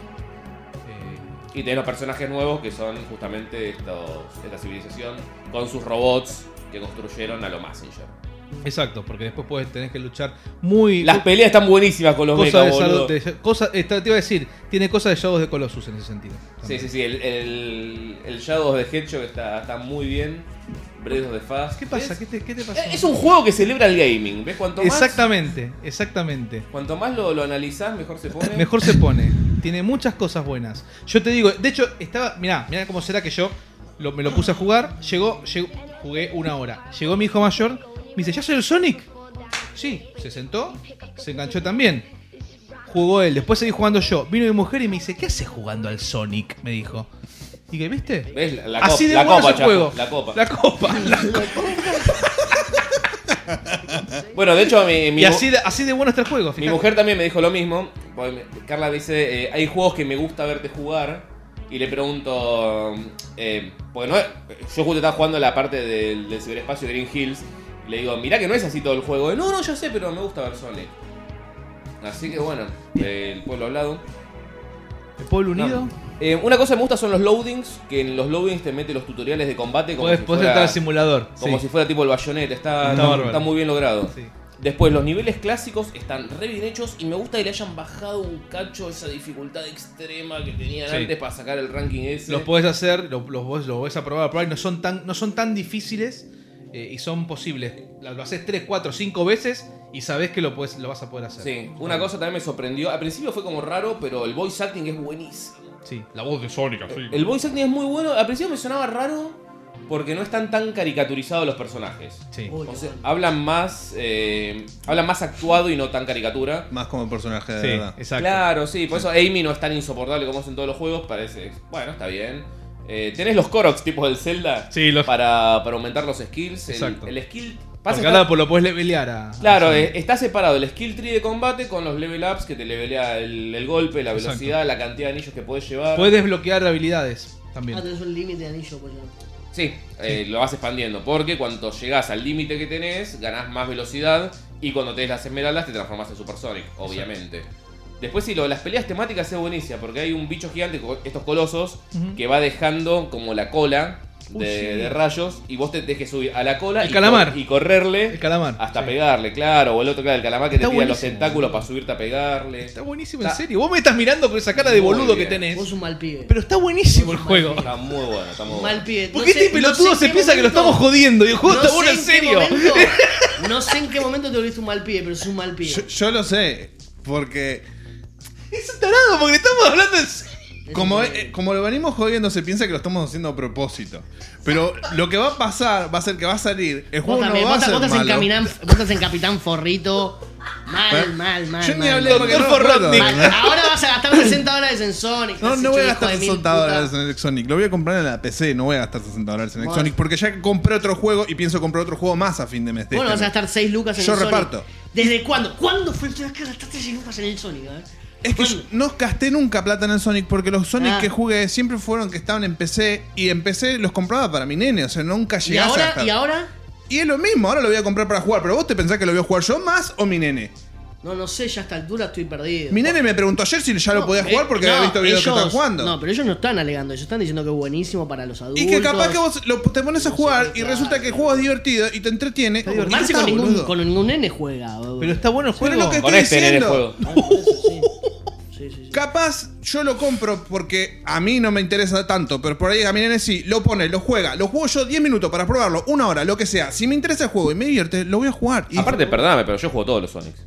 Eh, Y tenés los personajes nuevos que son justamente estos, esta civilización con sus robots que construyeron a lo Messenger. exacto, porque después puedes tenés que luchar muy. Las peleas están buenísimas con los Cosas mechas, de boludo. Shadow- de- cosa- esta- te iba a decir, tiene cosas de Shadows de Colossus en ese sentido. Sí, sí, sí. El, el, el Shadows de Hedgehog está, está muy bien. Breath of the Fast. ¿Qué pasa? Es, ¿Qué te, qué te pasó? es un juego que celebra el gaming. ¿Ves? Cuanto más, Exactamente, exactamente. cuanto más lo, lo analizás, mejor se pone. Mejor se pone. Tiene muchas cosas buenas. Yo te digo, de hecho, estaba. Mirá, mirá cómo será que yo lo- me lo puse a jugar. Llegó, llegó, jugué una hora. Llegó mi hijo mayor. Me dice, ¿ya soy el Sonic? Sí, se sentó, se enganchó también. Jugó él, después seguí jugando yo. Vino mi mujer y me dice, ¿qué haces jugando al Sonic? Me dijo. Y que, ¿viste? ¿Ves? La, la Así copa, de la bueno copa, es el Chaco, juego. La copa. La copa. la copa. Bueno, de hecho, mi, mi Y mu- así de, así de bueno está el juego. Mi fíjate. mujer también me dijo lo mismo. porque me- Carla me dice, eh, hay juegos que me gusta verte jugar. Y le pregunto, eh, porque no es- yo justo estaba jugando la parte del, del ciberespacio de Green Hills. Y le digo, mirá que no es así todo el juego. Y, no, no, ya sé, pero me gusta ver Sonic. Así que bueno, eh, el pueblo hablado. ¿El pueblo unido? No. Eh, una cosa que me gusta son los loadings, que en los loadings te mete los tutoriales de combate como, Podés, si, podés fuera, entrar al simulador. como sí. si fuera tipo el Bayonetta. Está, Está está, bárbaro. está muy bien logrado. Sí. Después, los niveles clásicos están re bien hechos y me gusta que le hayan bajado un cacho esa dificultad extrema que tenían Sí. antes para sacar el ranking ese. Los podés hacer, los, los, vos- los podés aprobar, aprobar y no son tan, no son tan difíciles eh, y son posibles. Lo lo haces tres, cuatro, cinco veces y sabés que lo, podés, lo vas a poder hacer. Sí, una cosa también me sorprendió. Al principio fue como raro, pero el voice acting es buenísimo. Sí, la voz de Sonic, así. El voice acting es muy bueno. Al principio me sonaba raro porque no están tan caricaturizados los personajes. Sí. Uy, O sea, qué bueno. hablan más eh, hablan más actuado y no tan caricatura. Más como personaje de Sí, verdad. exacto. Claro, sí, por eso Amy no es tan insoportable como es en todos los juegos. Parece, bueno, está bien. Eh, tenés los Koroks tipo del Zelda Sí, los- para, para aumentar los skills. El, Exacto. el skill. Pasa Porque está- ahora pues, lo podés levelear a. Claro, a Sonic. eh, está separado el skill tree de combate con los level ups que te levelea el, el golpe, la Exacto. velocidad, la cantidad de anillos que podés llevar. Podés desbloquear habilidades también. Ah, tenés un límite de anillo, pues ya. Sí, eh, lo vas expandiendo, porque cuando llegás al límite que tenés, ganás más velocidad y cuando tenés las esmeraldas te transformás en Super Sonic, obviamente. Después sí, lo de las peleas temáticas es buenísima, porque hay un bicho gigante, co- estos colosos, Ujú. que va dejando como la cola de, Uy, sí. de rayos y vos te tenés que subir a la cola El y, calamar. cor- y correrle El calamar. hasta Sí. pegarle, claro, o el otro, claro, el calamar que Está te tira los buenísimo, tentáculos boludo. para subirte a pegarle. Está buenísimo, en Está- serio. Vos me estás mirando con esa cara de Muy boludo que bien. tenés. Vos sos un mal pibe. Pero está buenísimo el Vos sos juego. mal Está muy bueno, está muy Un bueno. mal pibe. ¿Por No qué sé- este pelotudo no sé se en qué piensa que lo momento- estamos jodiendo? Y el juego no está sé bueno en en qué serio. momento- no sé en qué momento te volviste un mal pibe, pero sos un mal pibe. Yo, yo lo sé, porque Es un tarado porque le estamos hablando en serio. como, Es un- eh, como lo venimos jodiendo, se piensa que lo estamos haciendo a propósito. Pero lo que va a pasar va a ser que va a salir. El Vos juego también, no va vos, a ser vos estás en malo. Capitán, vos estás en Capitán Forrito. Mal, Pero- mal, mal. Yo ni mal, hablé mal. porque no Doctor recuerdo, Robotnik. Mal. ¿verdad? Ahora vas a gastar sesenta dólares en Sonic. No, has no hecho voy a hijo gastar de mil sesenta puta. dólares en el Sonic. Lo voy a comprar en la P C, no voy a gastar sesenta dólares en el Bueno. Sonic. Porque ya compré otro juego y pienso comprar otro juego más a fin de mes. de Bueno, este vas a mes. gastar seis lucas en Yo el Sonic. reparto. ¿Desde cuándo? ¿Cuándo fue la última vez que gastaste seis lucas en el Sonic? A ver. Es que yo no gasté nunca plata en el Sonic porque los Sonic Ah. que jugué siempre fueron que estaban en P C y en P C los compraba para mi nene, o sea, nunca ¿Y llegás a ahora? gastar. ¿Y ahora? Y es lo mismo, ahora lo voy a comprar para jugar, pero vos te pensás que lo voy a jugar yo más o mi nene. No, no sé, ya a esta altura estoy perdido. Mi nene me preguntó ayer si ya lo No, podía eh, jugar porque no, había visto videos que ellos- estaban jugando. No, pero ellos no están alegando, ellos están diciendo que es buenísimo para los adultos. Y que capaz que vos lo- te pones a No sé, jugar y claro. resulta que el juego es divertido y te entretiene. No, y con ya Marce está, con ningún, boludo. con ningún nene juega. boludo. Pero está bueno el Pero juego. lo que- Con estoy este en el diciendo. juego. Ah, por eso sí. Sí, sí, sí. Capaz yo lo compro porque a mí no me interesa tanto, pero por ahí a mi nene sí, lo pone, lo juega, lo juego yo diez minutos para probarlo, una hora, lo que sea. Si me interesa el juego y me divierte, lo voy a jugar. Y Aparte, perdóname, pero yo juego todos los Sonics.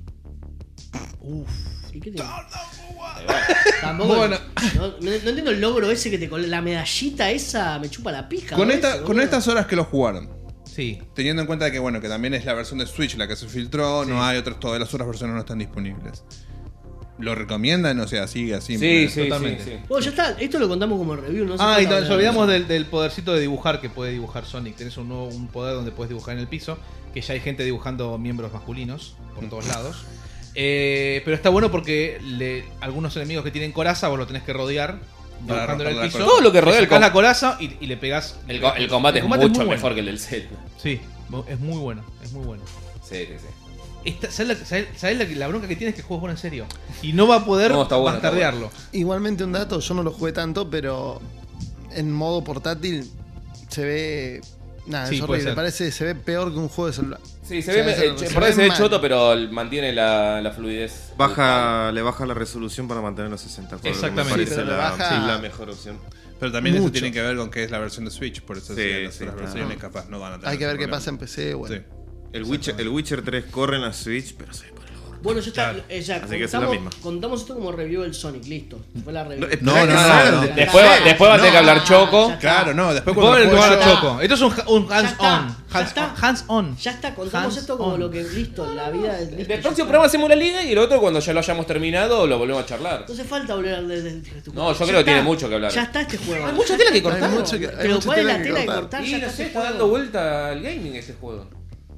¿Y qué tiene? Ahí va. Tampoco. Bueno. No, no- no entiendo el logro ese que te col- la medallita esa me chupa la pija. con, ¿no? esta, Eso, con boludo. estas horas que lo jugaron, Sí. teniendo en cuenta que bueno, que también es la versión de Switch la que se filtró, no hay otras, todas las otras versiones no están disponibles. ¿Lo recomiendan? O sea, sigue así. Sí, sí, totalmente. sí, sí. Bueno, ya está. Esto lo contamos como review. No sé Ah, y cuánto nos hablamos. olvidamos del, del podercito de dibujar que puede dibujar Sonic. Tenés un, nuevo, un poder donde puedes dibujar en el piso, que ya hay gente dibujando miembros masculinos por todos lados. Eh, pero está bueno porque le- algunos enemigos que tienen coraza vos lo tenés que rodear Para dibujando en el romper la piso. coraza. Todo lo que Le rodea el sacás com- la coraza y, y le pegás. El, co- el combate es muy mucho bueno. mejor que el del Zelda. Sí, es muy bueno, es muy bueno. Sí, sí, sí. Esta- ¿Sabes, la, sabes- sabes la, la bronca que tiene? Es que el juego es bueno en serio. Y no va a poder No, está bueno, está bastardearlo. Igualmente un dato, yo no lo jugué tanto, pero en modo portátil se ve... Nada, Sí, es puede horrible, ser. parece, se ve peor que un juego de celular. Sí, se Sí, ve, eso eh, no- che- se por ahí ve se ve mal. choto, pero mantiene la, la fluidez. Baja, le baja la resolución para mantener los sesenta cuadros. Exactamente. Me Sí, parece pero la, baja- sí, la mejor opción. Pero también eso Mucho. tiene que ver con que es la versión de Switch, por eso Sí, sí, las sí, otras claro. versiones capaz no van a tener Hay que ver ese qué pasa en problema. P C, bueno. Sí. El Witcher, el Witcher tres corre en la Switch, pero se ve por el orto. Bueno, ya está. Claro. eh, ya, Así que es la contamos, misma. contamos esto como review del Sonic, listo. Fue la review. No, No, no, no, salga. no. Después, va- después va a tener que hablar Choco. ya está. Claro, no, después Después cuando el juegue jugar a yo- Choco. Esto es un, ha- un Ya hands está, on. ya Hands está. on. Hands on. Ya está, contamos Hands esto como on. lo que listo, la vida del listo. El ya próximo está. programa hacemos la liga y el otro cuando ya lo hayamos terminado lo volvemos a charlar. No hace falta volver a hablar de, de- de tu No, yo Ya creo que tiene está. mucho que hablar. Ya está este juego. Hay mucha tela que Hay cortar. mucho que- hay Pero mucha ¿cuál es tela la que tela de cortar. cortar? Y Ya no está sé, este está juego. dando vuelta al gaming este juego.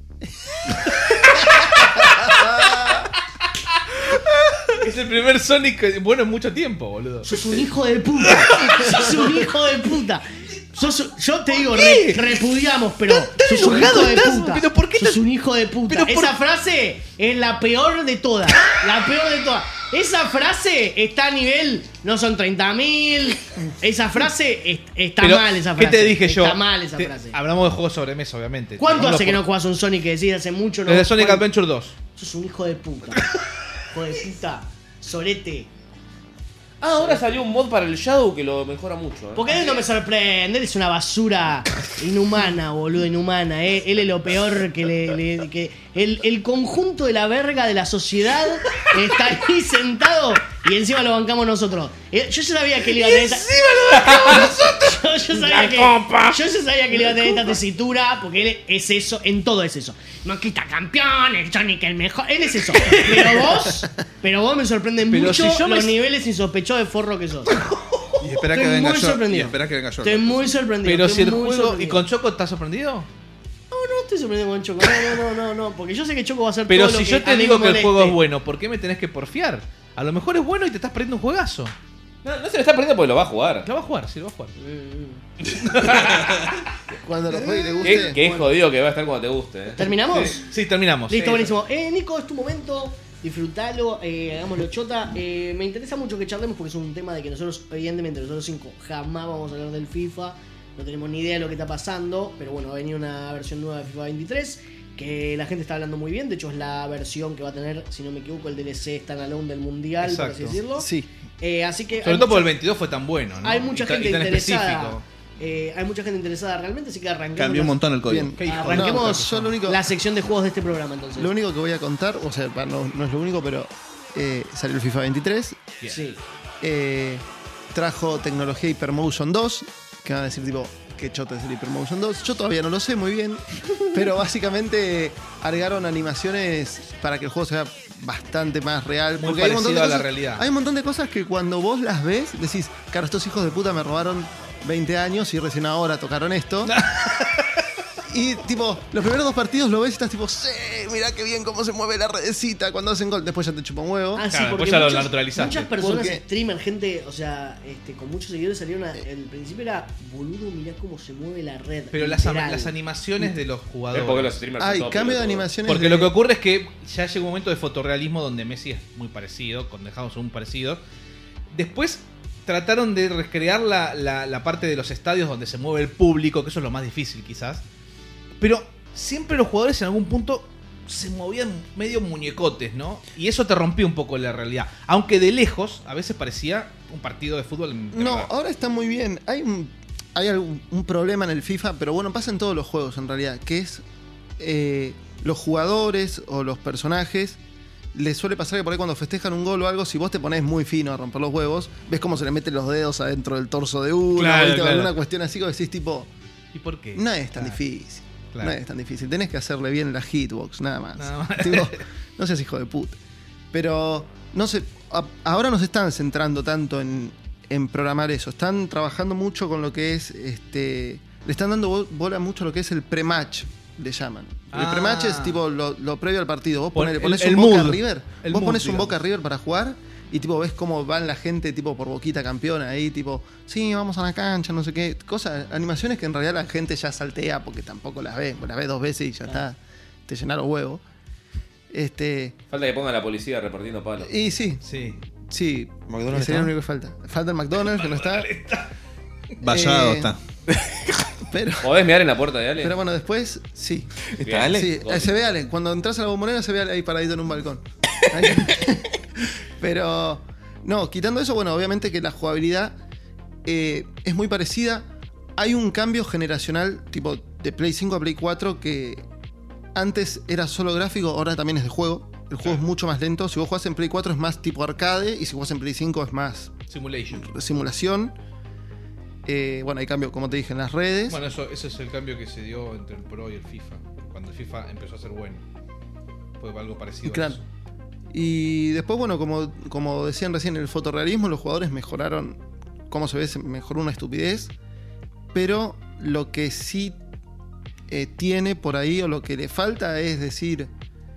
Es el primer Sonic que- bueno en mucho tiempo, boludo. Sos un hijo de puta. Sos un hijo de puta. Sos, yo te digo, re- repudiamos, pero sos un enojado hijo de estás? puta. ¿Pero por qué sos estás- un hijo de puta. ¿Pero por- Esa frase es la peor de todas. La peor de todas. esa frase está a nivel, no son treinta mil. Esa frase es- está Pero, mal, esa ¿qué frase. te dije yo? Está mal esa Te- frase. Hablamos de juegos sobre mesa, obviamente. ¿Cuánto Tengámoslo hace que por- no juegas un Sonic que decís hace mucho? No, Desde Sonic ¿Cuánto? Adventure dos. Sos un hijo de puta. Hijo de puta. Sorete. Ah, ahora salió un mod para el Shadow que lo mejora mucho. ¿eh? Porque él no me sorprende, él es una basura inhumana, boludo, inhumana. ¿eh? Él es lo peor que le. le- que el, el conjunto de la verga de la sociedad está ahí sentado y encima lo bancamos nosotros. Eh, Yo ya sabía que él iba a tener. esta- Yo, yo sabía que, yo ya sabía que le iba a tener esta tesitura porque él es eso, en todo es eso. No quita campeón, el Sonic el mejor. Él es eso. Pero vos, pero vos me sorprenden Pero mucho si yo me- los niveles insospechosos de forro que sos. Y espera que Estoy venga muy yo. sorprendido. Y espera que venga yo. Estoy muy sorprendido. Pero si estoy el muy juego. ¿Y sorprendido. con Choco estás sorprendido? No, no estoy sorprendido con Choco. No, no, no, no, no. Porque yo sé que Choco va a hacer Pero todo lo si que yo a te mí digo me que el moleste. juego es bueno, ¿por qué me tenés que porfiar? A lo mejor es bueno y te estás perdiendo un juegazo. No, no se lo está perdiendo porque lo va a jugar. Lo va a jugar, sí, lo va a jugar. Cuando lo juegue y le Qué, guste. qué bueno. jodido que va a estar cuando te guste. ¿eh? ¿Terminamos? Sí, sí, terminamos. Listo, Sí. buenísimo. Eh, Nico, es tu momento. Disfrutalo, eh, hagámoslo chota. Eh, me interesa mucho que charlemos porque es un tema de que nosotros, evidentemente, nosotros cinco jamás vamos a hablar del FIFA. No tenemos ni idea de lo que está pasando. Pero bueno, ha venido una versión nueva de FIFA veintitrés que la gente está hablando muy bien. De hecho, es la versión que va a tener, si no me equivoco, el D L C standalone del mundial, por así Exacto. decirlo. Sí. Eh, así que Sobre hay todo porque mucha- el veintidós fue tan bueno, ¿no? Hay mucha Y ta- y gente tan interesada. específico. Eh, hay mucha gente interesada realmente, así que arranquemos Cambió un la- montón el código. Bien. Qué hijo de Arranquemos No, yo lo único, la sección de juegos de este programa entonces. lo único que voy a contar, o sea, no, no es lo único, pero eh, salió el FIFA veintitrés. Bien. Sí. eh, trajo tecnología Hypermotion dos, que van a decir tipo, ¿qué chota es el Hypermotion dos? Yo todavía no lo sé muy bien, pero básicamente agregaron animaciones para que el juego sea bastante más real. Muy porque hay un montón de parecido a la cosas- realidad. Hay un montón de cosas que cuando vos las ves, decís, claro, estos hijos de puta me robaron veinte años y recién ahora tocaron esto. Y tipo, los primeros dos partidos lo ves y estás tipo, sí, mirá qué bien cómo se mueve la redecita cuando hacen gol. Después ya te chupa un huevo. Ah, sí, Claro, porque después ya lo muchas, naturalizaste. muchas personas, Porque- streamer, gente, o sea, este, con muchos seguidores salieron a, el principio era, boludo, mirá cómo se mueve la red. Pero las, literal. las animaciones de los Es jugadores. porque los streamers son Hay todos cambio de pelotudos. animaciones. Porque de- lo que ocurre es que ya llega un momento de fotorrealismo donde Messi es muy parecido, con dejamos un parecido. Después trataron de recrear la, la- la parte de los estadios donde se mueve el público, que eso es lo más difícil quizás. Pero siempre los jugadores en algún punto se movían medio muñecotes, ¿no? Y eso te rompió un poco la realidad. Aunque de lejos a veces parecía un partido de fútbol. de No, verdad. ahora está muy bien. Hay un, hay algún, un problema en el FIFA, pero bueno, pasa en todos los juegos en realidad, que es eh, los jugadores o los personajes. Les suele pasar que por ahí cuando festejan un gol o algo, si vos te pones muy fino a romper los huevos, ves cómo se le meten los dedos adentro del torso de uno, Claro, ¿viste? claro. Alguna cuestión así que decís tipo, ¿Y por qué? no es tan Claro, difícil. claro. No es tan difícil. Tenés que hacerle bien la hitbox, nada más. Nada más. Tipo, no seas hijo de puta. Pero no sé, a- ahora no se están centrando tanto en, en programar eso. Están trabajando mucho con lo que es este. Le están dando bo- bola mucho a lo que es el pre-match, le llaman. El Ah. pre-match es tipo lo, lo previo al partido. Vos Pon- ponele- el- pones el un Boca mood. River. El Vos mood, pones un digamos. Boca River para jugar. Y tipo ves cómo van la gente tipo por boquita campeona ahí, tipo, sí, vamos a la cancha, no sé qué. Cosas, animaciones que en realidad la gente ya saltea porque tampoco las ve. Las ves dos veces y ya está. Te llenaron huevo. Este. Falta que ponga a la policía repartiendo palos. Y sí, Sí. sí. ¿McDonald's sería está? lo único que falta. Falta el McDonald's, que no está. Vallado Eh, está. Pero, ¿Podés mirar en la puerta de Ale? pero bueno, después, sí. Bien. Ale? Sí, eh, se ve Ale. Cuando entras a la bombonera se ve Ale ahí paradito en un balcón. Ahí. Pero, no, quitando eso, bueno, obviamente que la jugabilidad eh, es muy parecida. Hay un cambio generacional, tipo de Play cinco a Play cuatro, que antes era solo gráfico, ahora también es de juego. El juego es mucho más lento. Si vos jugás en Play cuatro es más tipo arcade, y si jugás en Play cinco es más Simulation. simulación. Eh, bueno, hay cambio, como te dije, en las redes. Bueno, eso, ese es el cambio que se dio entre el Pro y el FIFA. Cuando el FIFA empezó a ser bueno. Fue algo parecido Claro. a eso. Y después, bueno, como, como decían recién, el fotorrealismo, los jugadores mejoraron cómo se ve, se mejoró una estupidez. Pero lo que sí eh, tiene por ahí, o lo que le falta, es decir,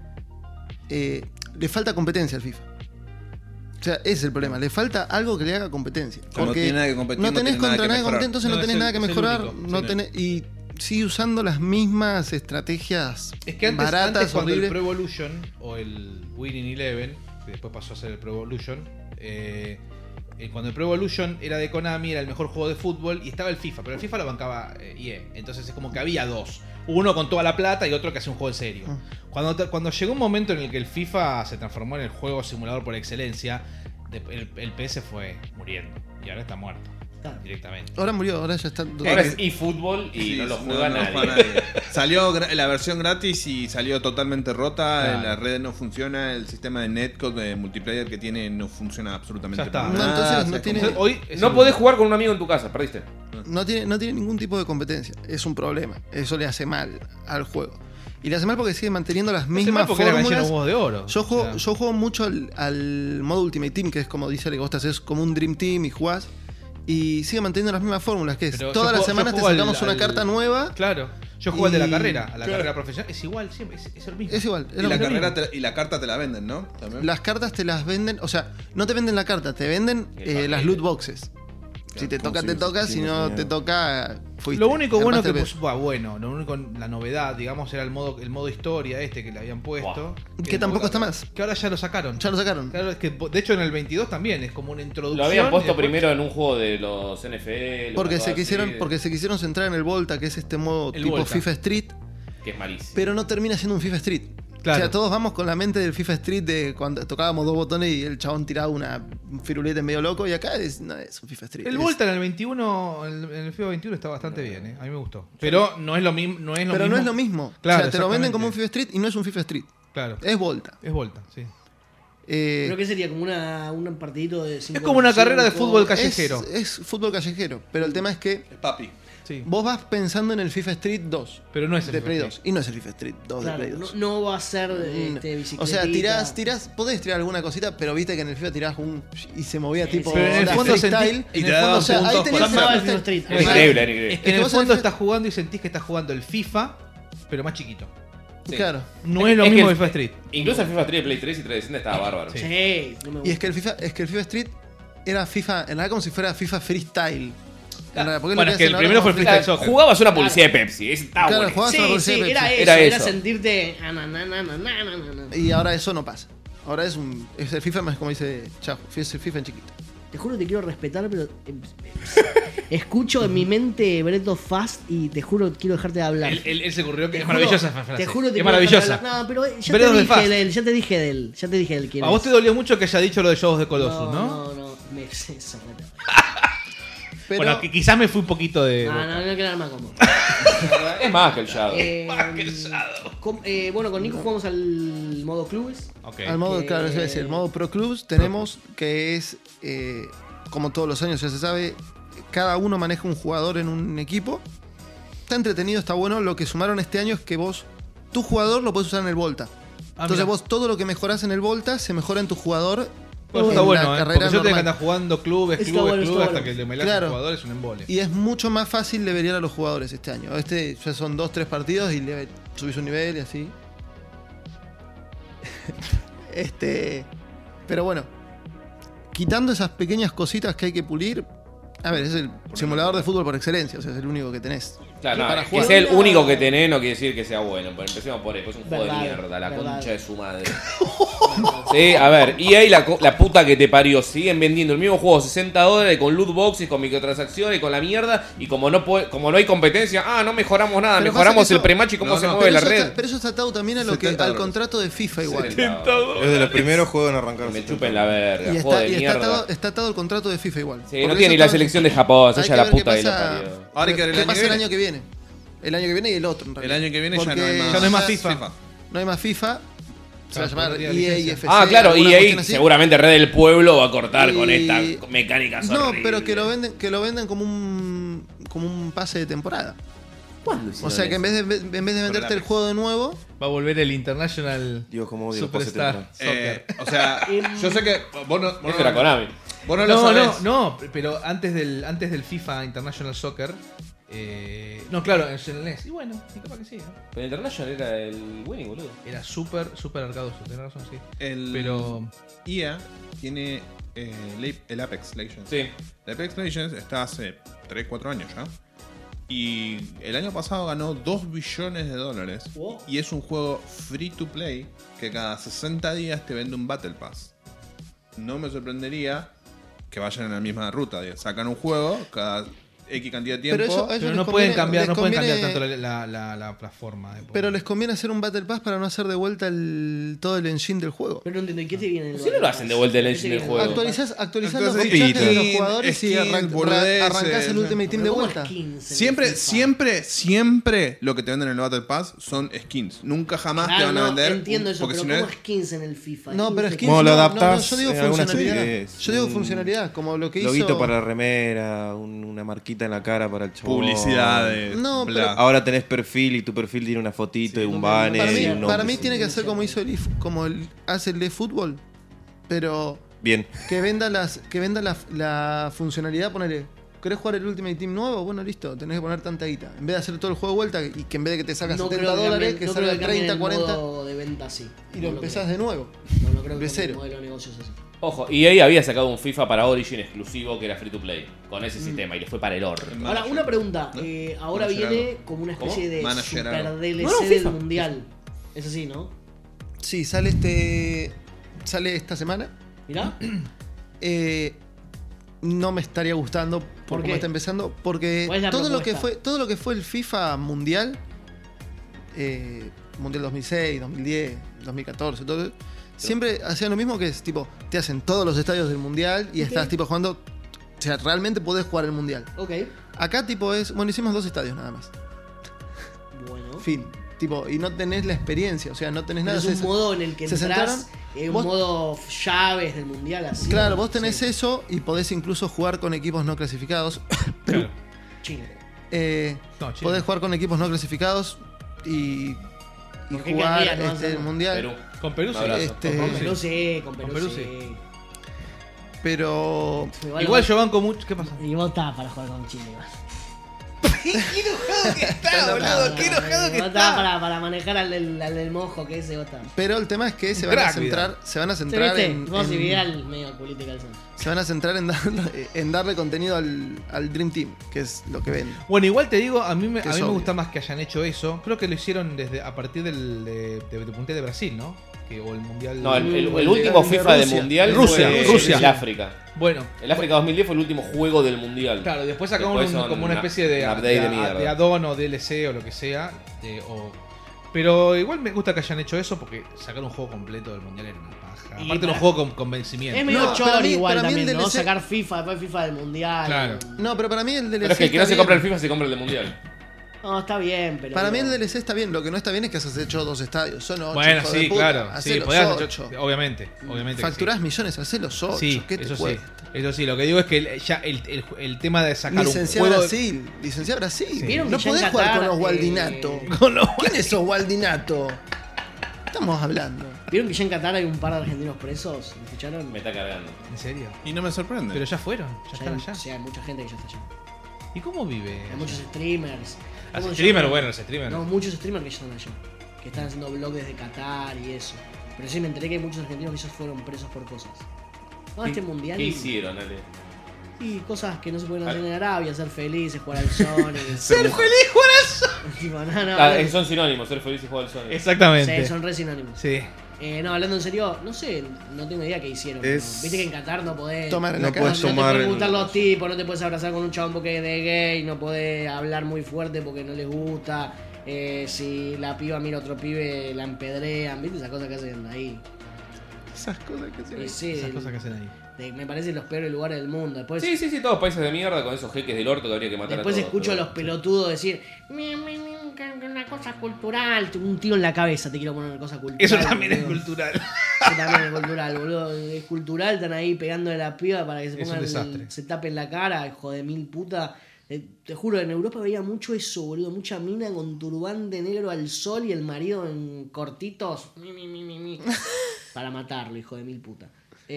eh, le falta competencia al FIFA. O sea, ese es el problema. Le falta algo que le haga competencia. Como no tiene nada que competir, no no tenés tiene nada contra que nada que mejorar. competir, entonces no, No, es tenés el- nada que es el mejorar. único, no sí. tenés, y sigue usando las mismas estrategias Es que antes, baratas, antes cuando horribles. el Pro Evolution o el Winning Eleven, que después pasó a ser el Pro Evolution. Eh, eh, cuando el Pro Evolution era de Konami, era el mejor juego de fútbol y estaba el FIFA, pero el FIFA lo bancaba eh, E A. Entonces es como que había dos. Uno con toda la plata y otro que hace un juego en serio. Cuando, te- cuando llegó un momento en el que el FIFA se transformó en el juego simulador por excelencia, de- el, el P S fue muriendo. Y ahora está muerto. Claro. Directamente. Ahora murió, ahora ya está. Ahora es eFootball y Sí, no lo no- juega no lo nadie. juega nadie. Salió gra- la versión gratis y salió totalmente rota. Claro. La red no funciona. El sistema de netcode de multiplayer que tiene no funciona absolutamente Ya está. para No, nada. entonces O sea, no es tiene- como- Entonces, hoy es No el- podés jugar con un amigo en tu casa, perdiste. No tiene, no tiene ningún tipo de competencia. Es un problema. Eso le hace mal al juego. Y le hace mal porque sigue manteniendo las No sé mal mismas porque era gallina fórmulas. huevos de oro. Yo O juego, sea, yo juego mucho al, al modo Ultimate Team, que es como dice Alex, vos te haces como un Dream Team y jugás. Y sigue manteniendo las mismas fórmulas, que es Pero todas yo las juego- yo semanas te juego al- sacamos una al- carta nueva. Claro. Yo juego al de la Y- carrera, a la claro. carrera profesional. Es igual, siempre, es, es el mismo. Es igual. es Y lo la, mismo. carrera te- y la carta te la venden, ¿no? También. Las cartas te las venden, o sea, no te venden la carta, te venden El eh, las paquete. loot boxes. Si te como toca, si te hubiese toca, si sido no genial. te toca, fuiste. Lo único bueno Armaste que el puso, bah, bueno, lo único, la novedad, digamos, era el modo, el modo historia este que le habían puesto. pedo. Que tampoco está más. Que ahora ya lo sacaron. Ya lo sacaron. Claro, es que de hecho en el veintidós también es como una introducción. Lo habían y puesto después- primero en un juego de los N F L. Porque una se cosa quisieron, así, porque se quisieron centrar en el Volta, que es este modo El tipo Volta. FIFA Street, Que es malísimo. pero no termina siendo un FIFA Street. Claro. O sea, todos vamos con la mente del FIFA Street de cuando tocábamos dos botones y el chabón tiraba una firuleta en medio loco, y acá es, no es un FIFA Street. El es- Volta en el veintiuno, en el- en el FIFA veintiuno está bastante bien, ¿eh? A mí me gustó. Pero no es lo mismo. No es lo Pero mismo. no es lo mismo. Claro, o sea, te lo venden exactamente. como un FIFA Street y no es un FIFA Street. Claro. Es Volta. Es Volta, sí. Eh, Creo que sería como una, un partidito de cinco Es como una carrera de cinco. fútbol es, callejero. es fútbol callejero. Pero el tema es que Es papi. Sí. vos vas pensando en el FIFA Street dos. Pero no es el de FIFA Play Street. dos. Y no es el FIFA Street dos Claro, de Play no, dos. no va a ser Mm. este, O bicicletita. sea, tirás, tirás, podés tirar alguna cosita, pero viste que en el FIFA tirás un y se movía Sí, tipo sí. Pero en el onda fondo freestyle. sentí- Y en te el daban fondo, o sea, ahí puntos tenías por Llamaba el el FIFA Street. Street. Es Mal. increíble, es increíble. Es que en que el vos fondo en el- estás jugando y sentís que estás jugando el FIFA, pero más chiquito. Sí. Claro. No Es- es, lo es que mismo el- que FIFA Street. Incluso el FIFA Street de Play tres y trescientos sesenta estaba bárbaro. Sí. Sí, no me gusta. Y es que el FIFA, es que el FIFA Street era FIFA, en realidad como si fuera FIFA Freestyle. En realidad, porque Bueno, lo es que el hacen primero ahora fue el como Freestyle Claro, Soccer. jugabas una publicidad de Pepsi. Ese estaba Claro, bueno. jugabas una Sí, bolsa de sí, Pepsi. era eso, Era era, eso. sentirte. ah, na, na, na, na, na, na, na, na. Y ahora eso no pasa. Ahora es un. Es el FIFA más como dice Chajo. Es el FIFA en chiquito. Te juro que te quiero respetar, pero. eh, escucho en mi mente Breath of Fast y te juro que quiero dejarte de hablar. Él, él- él se ocurrió que Te es juro- maravillosa esa frase. Te juro que es quiero maravillosa. dejarte de hablar. No, pero ya Breath of te the dije Fast. de él, ya te dije de él, ya te dije de él quién A vos es. te dolió mucho que haya dicho lo de Shadows de Colossus, ¿no? No, no, me eso, me- Pero. Bueno, que quizás me fui un poquito de. No, no, no quiero quedar más cómodo. Es más que el Shadow. Eh, com- eh, bueno, con Nico jugamos al modo clubes. Ok. Al modo, Que- claro, eso es el modo Pro Clubs tenemos que es, eh, como todos los años ya se sabe, cada uno maneja un jugador en un equipo. Está entretenido, está bueno. Lo que sumaron este año es que vos, tu jugador lo puedes usar en el Volta. Ah, Entonces mira. vos todo lo que mejorás en el Volta se mejora en tu jugador. Bueno, en está la bueno, ¿eh? carrera Porque yo tengo que normal. andar jugando clubes, Está clubes, bueno, clubes, está hasta bueno. que el de Melás Claro. jugador es un embole. Y es mucho más fácil levelear a los jugadores este año. Este ya son dos, tres partidos y le subís un nivel y así. este. Pero bueno. Quitando esas pequeñas cositas que hay que pulir. A ver, es el simulador de fútbol por excelencia. O sea, es el único que tenés. Claro, no, para que jugar. sea el único que tenés no quiere decir que sea bueno. Pero empecemos por ahí, pues es un juego Verdad, de mierda, la verdad. concha de su madre. Sí, a ver, y ahí la, co- la puta que te parió, siguen vendiendo el mismo juego sesenta dólares con loot boxes, con microtransacciones, con la mierda, y como no puede, como no hay competencia, ah, no mejoramos nada, Pero mejoramos pasa que el eso- prematch y cómo No, se no, mueve Pero la eso, red. está, pero eso está atado también a lo que, setenta al dólares. contrato de FIFA igual. setenta Es de los primeros juegos en arrancar. Que me chupen la verga, Y juego está, de y está, mierda. atado, está atado al contrato de FIFA igual. Sí, Porque no eso tiene ni la todo- selección de Japón, Hay esa que la ver qué puta que lo pasa- parió. Ahora hay que ver el ¿Qué año pasa que el viene. año que viene? El año que viene y el otro, en El realidad. año que viene ya no Porque hay más. Ya no hay más FIFA. No hay más FIFA. Se va a llamar Claro, E A y licencia. F C. Ah, claro, alguna y ahí cuestión así. seguramente Red del Pueblo va a cortar con Y- esta mecánica No, horrible. pero que lo venden, que lo venden como un como un pase de temporada. ¿Cuándo O hicieron sea que en eso? vez de en vez de venderte el lápiz. juego de nuevo, Va a volver el International Dios, cómo odio los pases Superstar tempranos. Soccer. Eh, o sea, yo sé que vos no, vos Eso era no, Konami. vos no lo No, sabés. no, no, pero antes del, antes del FIFA International Soccer. eh, no, claro, en el N E S. Y bueno, y capaz que sí, ¿no? Pero International era el winning, boludo. Era súper, súper arcadoso, tenés razón, sí. El Pero. E A tiene eh, el- el Apex Legends. Sí. El Apex Legends está hace tres, cuatro años ya. Y el año pasado ganó dos billones de dólares. Wow. Y es un juego free to play que cada sesenta días te vende un Battle Pass. no me sorprendería que vayan en la misma ruta. Sacan un juego cada X cantidad de tiempo. Pero eso- a ellos Pero les no conviene- pueden cambiar, les no pueden conviene- cambiar tanto la, la, la, la plataforma. de- Pero les conviene hacer un Battle Pass para no hacer de vuelta el, todo el engine del juego. Pero no entiendo, ¿y qué te viene en el Si no lo Battle hacen Pass? de vuelta el ¿Qué engine te del viene en juego? el Battle Pass? Actualizás, actualizás los Entonces, fichajes de los skin, jugadores y skin, arran- boludeces. arrancás el Ultimate Team de Pero ¿cómo vuelta. skins en el Siempre, FIFA? siempre, siempre lo que te venden en el Battle Pass son skins. Nunca jamás te Claro, van a no, vender. entiendo eso, porque pero si no ¿cómo es- skins en el FIFA? No, pero ¿Skins de skins ¿Cómo no, lo no, adaptás no, yo digo en alguna funcionalidad. estupidez? Yo digo Un funcionalidad, como lo que Loguito hizo. para la remera, un- una marquita en la cara para el chabón. publicidades. No, bla. pero- Ahora tenés perfil y tu perfil tiene una fotito y un banner. Para mí, y un para nombre. mí tiene que hacer como hizo el if- como el, hace el de fútbol, pero Bien. que venda las que venda la, la funcionalidad, ponele. ¿Querés jugar el Ultimate Team nuevo? Bueno, listo, tenés que poner tanta guita. En vez de hacer todo el juego de vuelta y que en vez de que te salga No creo setenta que dólares, cambien- que no creo salga cambien treinta, el cuarenta modo de venta así. y No lo empezás creo. de nuevo. No, no creo que de cambie cero. el modelo de negocios así. Ojo, E A había sacado un FIFA para Origin exclusivo que era free to play. Con Mm. ese sistema y le fue para el orto. Ahora, una pregunta. eh, ahora Manager viene algo. como una especie ¿Cómo? de Manager super algo. D L C No, no, del FIFA. mundial. Es así, ¿no? Sí, sale este. Sale esta semana. Mirá. Eh, no me estaría gustando ¿Por porque qué? me está empezando. Porque ¿Cuál es la todo lo que propuesta? fue. Todo lo que fue el FIFA Mundial. eh, Mundial dos mil seis, dos mil diez, dos mil catorce, todo eso, siempre hacían lo mismo, que es tipo, te hacen todos los estadios del mundial y Ok. estás tipo jugando. O sea, realmente podés jugar el mundial. Ok. Acá tipo es. Bueno, hicimos dos estadios nada más. Bueno. Fin. Tipo, y no tenés la experiencia, o sea, no tenés Pero nada. es un se- modo en el que se entras, sentaron, eh, un vos- modo llaves del mundial así. Claro, vos tenés Sí. eso y podés incluso jugar con equipos no clasificados. Claro. Chile. Eh, No, Chile. podés jugar con equipos no clasificados y, y ¿Por qué jugar querrías no este, hacerlo? el mundial. Perú. Con Perú Un sí. abrazo. Este, Con sí. Perú sí, con Perú, Con Perú sí. sí. Pero Igual, Igual yo banco mucho. ¿Qué pasa? Y vos estás para jugar con Chile. igual. ¡Qué enojado que está, boludo! ¡Qué enojado que Vos estabas está! para, para manejar al del, al del mojo que ese vos estás. pero el tema es que se van a Crack, centrar, se van a ¿Sí, centrar viste? en, Vos y en- Vidal medio culito y calzón. se van a centrar en darle, en darle contenido al, al Dream Team, que es lo que ven. Bueno, igual te digo, a mí, me, Que a es mí me obvio. gusta más que hayan hecho eso. Creo que lo hicieron desde a partir del de, de, de Punta de Brasil, ¿no? Que, o el mundial. No, el, el- el o de- último de FIFA de Rusia. mundial Rusia, fue Rusia. el África. Bueno, El África dos mil diez fue el último juego del mundial. claro, después sacaron Después un- son como una una- especie de, un de, update de mierda. de add-on o D L C o lo que sea. de- o- pero igual me gusta que hayan hecho eso porque sacar un juego completo del mundial era una paja. Y Aparte, era un para- juego con convencimiento. Es medio No, chor para mí- igual para mí el también, ¿no? D L C Sacar FIFA, después FIFA del mundial. Claro. No, pero para mí el D L C Pero es que el que no está se compra el bien. FIFA se compra el del mundial. No, está bien, pero. Para mí el digo, D L C está bien, lo que no está bien es que has hecho dos estadios, son ocho. Bueno, hijo de sí, puta. claro. Sí, Hacelos podías ocho. hacer- obviamente, obviamente. que sí. Facturás millones, hacelos ocho. Sí, ¿Qué te eso sí. cuesta? Eso sí, lo que digo es que el- ya el, el, el tema de sacar Licencia un juego. Brasil, licencia Brasil. ¿Vieron No que ya podés en jugar Qatar, con los eh, Waldinato. Con los- ¿Quién es esos Waldinato? Estamos hablando. ¿Vieron que ya en Qatar hay un par de argentinos presos? ¿Me escucharon? Me está cargando. ¿En serio? Y no me sorprende. Pero ya fueron, ya Ya están hay, allá. sí, hay mucha gente que ya está allá. ¿Y cómo vive? Hay allá? muchos streamers. Los ¿Cómo se streamers, llama? bueno, los streamers. No, muchos streamers que ya están allá. Que están haciendo vlogs desde Qatar y eso. Pero sí me enteré que hay muchos argentinos que ya fueron presos por cosas. No, este mundial. ¿Qué y- hicieron, Ale? Y cosas que no se pueden hacer en Arabia, ser felices, jugar al Sonic. ¡Ser feliz, Juanazo! Tipo, no, no, Ah, no. son sinónimos, ser feliz y jugar al Sonic. Exactamente. Sí, son re sinónimos. Sí. Eh, no, hablando en serio, no sé, no tengo idea qué hicieron. Es- pero Viste que en Qatar no podés. Tomar en No la cara. puedes no te tomar pueden el- gustar los tipos, no te puedes abrazar con un chabón porque es de gay, no podés hablar muy fuerte porque no les gusta. Eh, si la piba mira a otro pibe, la empedrean, ¿viste? Esas cosas que hacen ahí. Esas cosas que se Eh, ven. sí, Esas del- cosas que hacen ahí. de- me parecen los peores lugares del mundo. Después, Sí, sí, sí, todos países de mierda con esos jeques del orto que habría que matar después a todos. escucho a pero- los pelotudos decir, "Mi, mi, mi, que- que una cosa cultural, un tiro en la cabeza, te quiero poner una cosa cultural. Eso también es boludo". cultural. Eso también es cultural, boludo. Es cultural, están ahí pegándole a la piba para que se Es un pongan, desastre. se tapen la cara, hijo de mil puta. Eh, te juro, en Europa veía mucho eso, boludo. Mucha mina con turbante negro al sol y el marido en cortitos. Mi, mi, mi, mi, mi, para matarlo, hijo de mil puta.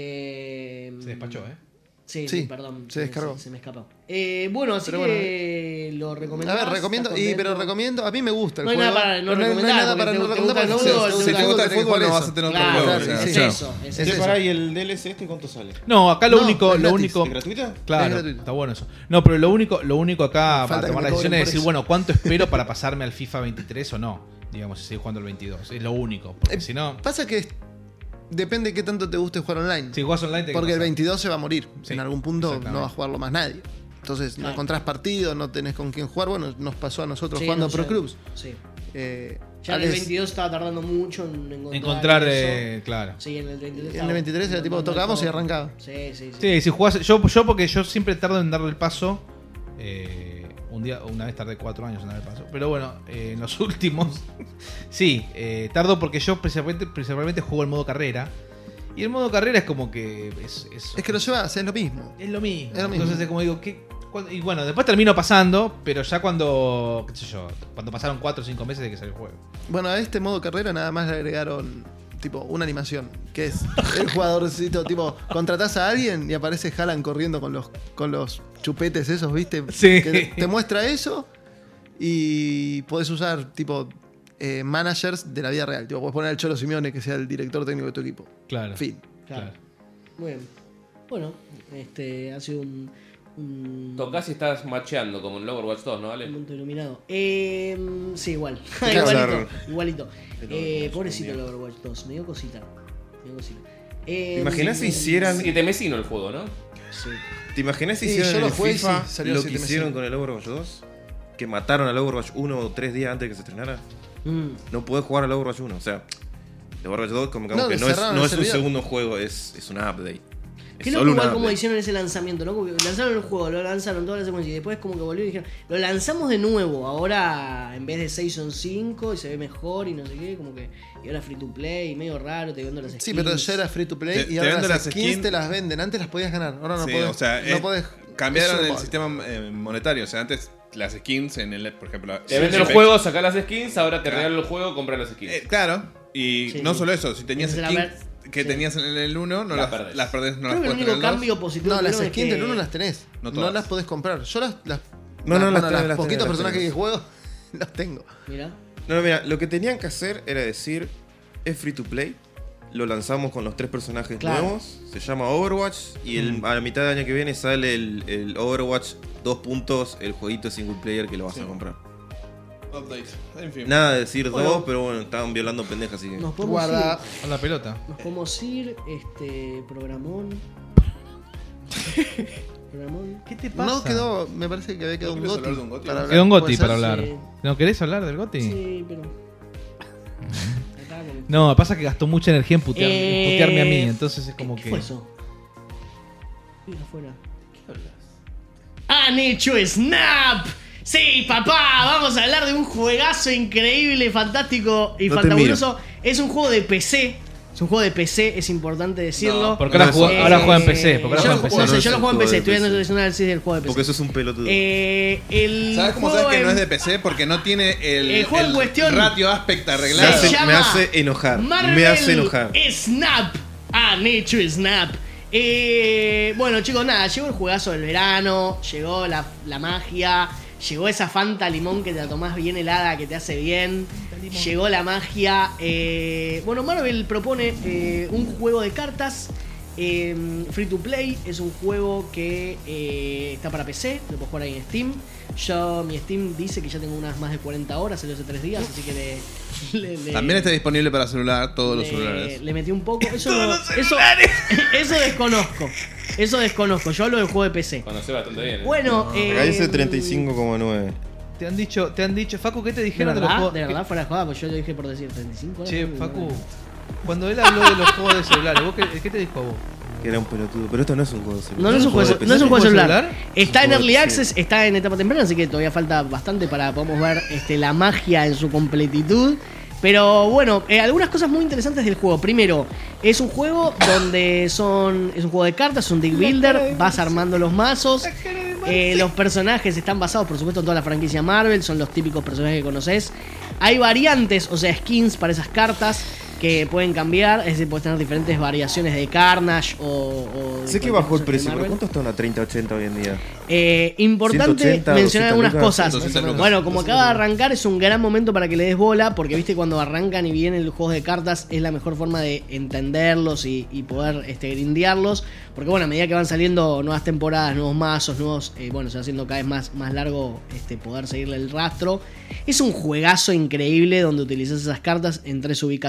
Eh, Se despachó, ¿eh? Sí, Sí, sí, perdón. se descargó. Se, me escapó. Eh, bueno, así Pero que lo A recomendás. ver, recomiendo, ¿Estás y, contento? pero recomiendo, a mí me gusta el No hay juego. nada para no pero no hay recomendar, nada porque para te- no te recomendar gusta el porque fútbol, si te te gusta gusta el el fútbol fútbol, no eso. vas a tener otro Claro, juego. claro, o sea, es claro. eso. Es Es Che, eso. eso. pará, ¿y el D L C este cuánto sale? No, acá lo No, único, es lo gratis. único. ¿Es gratuita? Claro, Es gratuito. está bueno eso. No, pero lo único, lo único acá Falta para que tomar me la decisión es cobren por decir, eso. bueno, ¿cuánto espero para pasarme al FIFA veintitrés o no? Digamos, si sigo jugando el veintidós. Es lo único. Porque Eh, si no. Pasa que depende qué tanto te guste jugar online. Si jugás online te Porque el pasa. veintidós se va a morir. Sí, En algún punto exactamente. no va a jugarlo más nadie. Entonces no Claro. encontrás partido, no tenés con quién jugar. Bueno, nos pasó a nosotros Sí, jugando no Pro sé. Clubs. Sí. Eh, Ya en el Alex- veintidós estaba tardando mucho en encontrar. Encontrar, eso. eh, claro. Sí, en el veintitrés. En el veintitrés era tipo, tocábamos y arrancaba. Sí, sí, sí. Sí, si jugás. Yo, yo porque yo siempre tardo en darle el paso. Eh, un día, una vez tardé cuatro años en dar el paso. Pero bueno, eh, en los últimos. Sí, eh, tardo porque yo principalmente, principalmente juego el modo carrera. Y el modo carrera es como que. Es, es, Es que lo llevas, es lo mismo. es lo mismo. Es lo mismo. Entonces es como digo, ¿qué? Cuando- y bueno, después termino pasando, pero ya cuando. ¿Qué sé yo? Cuando pasaron cuatro o cinco meses de que salió el juego. Bueno, a este modo carrera nada más le agregaron tipo una animación, que es el jugadorcito, tipo, contratás a alguien y aparece Haaland corriendo con los con los chupetes esos, ¿viste? Sí. Que te muestra eso y podés usar tipo eh, managers de la vida real. Tipo, podés poner al Cholo Simeone que sea el director técnico de tu equipo. Claro. Fin. Claro. Muy bien. Bueno, este ha sido un, un Tocás y estás macheando como en el Overwatch dos, ¿no, Ale? un punto iluminado. Eh, sí, igual. que igualito. hablar Igualito. del Eh, Overwatch pobrecito un el día. Overwatch dos. Me dio cosita. Me dio cosita. Eh, ¿Te imaginas si hicieran, Siete mesino el juego, ¿no? Sí. ¿te imaginas si Sí, hicieran yo en lo el jugué y FIFA sí, salió lo siete que meses. hicieron con el Overwatch dos? Que mataron al Overwatch uno o tres días antes de que se estrenara. Mm. No podés jugar al Overwatch uno. O sea, el Overwatch dos como que, No, que le no es, cerraron no el es un servidor. segundo juego, es, es una update. Qué Es loco solo igual una como update. hicieron ese lanzamiento, ¿no? Porque lanzaron el juego, lo lanzaron toda la secuencia y después como que volvieron y dijeron, lo lanzamos de nuevo, ahora en vez de seis son cinco y se ve mejor y no sé qué, como que y ahora free to play y medio raro, te vendo las skins. Sí, pero ya era free to play Te- y te ahora venden las las skins skins- te las venden. Antes las podías ganar, ahora no Sí, podés. o sea, no es- podés. cambiaron es el un- sistema eh, monetario. O sea, antes las skins en el, por ejemplo. Te venden el Apex- juego, sacás las skins, ahora te Claro. regalan el juego, compras las skins. Eh, claro. Y Sí, no sí. solo eso, si tenías Esa es la skins ver- que sí. tenías en el uno, no Las las, perdés. las perdés, no Creo las que el puedes único tener en el cambio dos. positivo No, que las tuvieron es skins que- del uno las tenés. No No, todas. las podés comprar. Yo las. las No, no, las, las bueno, tenés, las las poquitos tenés, las personajes tenés. que juego las tengo. Mirá. No, mira, lo que tenían que hacer era decir, es free to play, lo lanzamos con los tres personajes Claro. nuevos, se llama Overwatch, y el- a la mitad del año que viene sale el, el Overwatch dos puntos, el jueguito single player que lo vas Sí. a comprar. Update. En fin. Nada de decir Bueno. dos, pero bueno, estaban violando pendejas, así que... Nos podemos Guarda. A la pelota. ir. Nos podemos ir, este, programón. Programón. ¿Qué te pasa? No quedó, me parece que había quedado ¿No un querés Goti. hablar de un Goti? para hablar. Quedó un ¿Puede Goti ser? para hablar. Sí. ¿No querés hablar del Goti? Sí, pero. Acá como- No, pasa que gastó mucha energía en, putear- en Eh, putearme a mí, entonces es como ¿Qué que. fue eso? Uy, afuera. ¿Qué hablas? ¡Han hecho Snap! Sí, papá, vamos a hablar de un juegazo increíble, fantástico y No te fantabuloso. Es un juego de P C. Es un juego de P C, es importante decirlo. No, Porque ahora, No, juega, eh, ahora juega en P C. Porque ahora yo, juega en lo- P C. no sé, No yo es lo un juego en juego P C, de estoy P C. haciendo un análisis del juego de P C. Porque eso es un pelotudo. Eh, el ¿Sabes cómo juego sabes que no en- es de P C? Porque no tiene el, El juego en cuestión ratio aspect me, arreglado. se hace, llama me hace enojar, Marvel me hace enojar. Snap. Han hecho Snap. Eh, bueno, chicos, nada, llegó el juegazo del verano, llegó la, la magia, llegó esa Fanta Limón que te la tomás bien helada, que te hace bien. Llegó la magia. eh, bueno, Marvel propone eh, un juego de cartas eh, free to play. Es un juego que eh, está para P C, lo puedes jugar ahí en Steam. Yo, mi Steam dice que ya tengo unas más de cuarenta horas, salió hace tres días, así que le, le- le- También está disponible para celular, todos los le, celulares. le metí un poco. Eso, eso, eso desconozco. Eso desconozco. Yo hablo del juego de P C. Conoce bastante bien. ¿eh? Bueno, eh, Acá dice treinta y cinco coma nueve. Te han dicho, te han dicho, Facu, ¿qué te De dijeron de, los verdad, juegos? de verdad, fuera de joda, pues yo lo dije por decir treinta y cinco. Che, ¿no? Facu, cuando él habló de los juegos de celulares, ¿vos qué, qué te dijo a vos? Que era un pelotudo, pero esto no es un juego de celular. No, no es un juego, de no P es C. un juego de celular. celular? Está Es en un juego Early de Access, P C. está en etapa temprana, así que todavía falta bastante para podamos ver este, la magia en su completitud. Pero bueno, eh, algunas cosas muy interesantes del juego. Primero, es un juego donde son. Es un juego de cartas, es un deck builder, vas armando los mazos. Eh, los personajes están basados, por supuesto, en toda la franquicia Marvel, son los típicos personajes que conoces. Hay variantes, o sea, skins para esas cartas que pueden cambiar, es decir, puedes tener diferentes variaciones de Carnage o. o de Sé que cualquier bajó el personaje de precio, pero Marvel. ¿cuánto está una treinta ochenta hoy en día? Eh, importante ciento ochenta, mencionar algunas doscientas cosas. lucas. doscientas lucas. Bueno, como acaba de arrancar, es un gran momento para que le des bola, porque viste cuando arrancan y vienen los juegos de cartas, es la mejor forma de entenderlos y, y poder este, grindearlos. Porque bueno, a medida que van saliendo nuevas temporadas, nuevos mazos, nuevos. Eh, bueno, se va haciendo cada vez más, más largo este, poder seguirle el rastro. Es un juegazo increíble donde utilizas esas cartas en tres ubicaciones.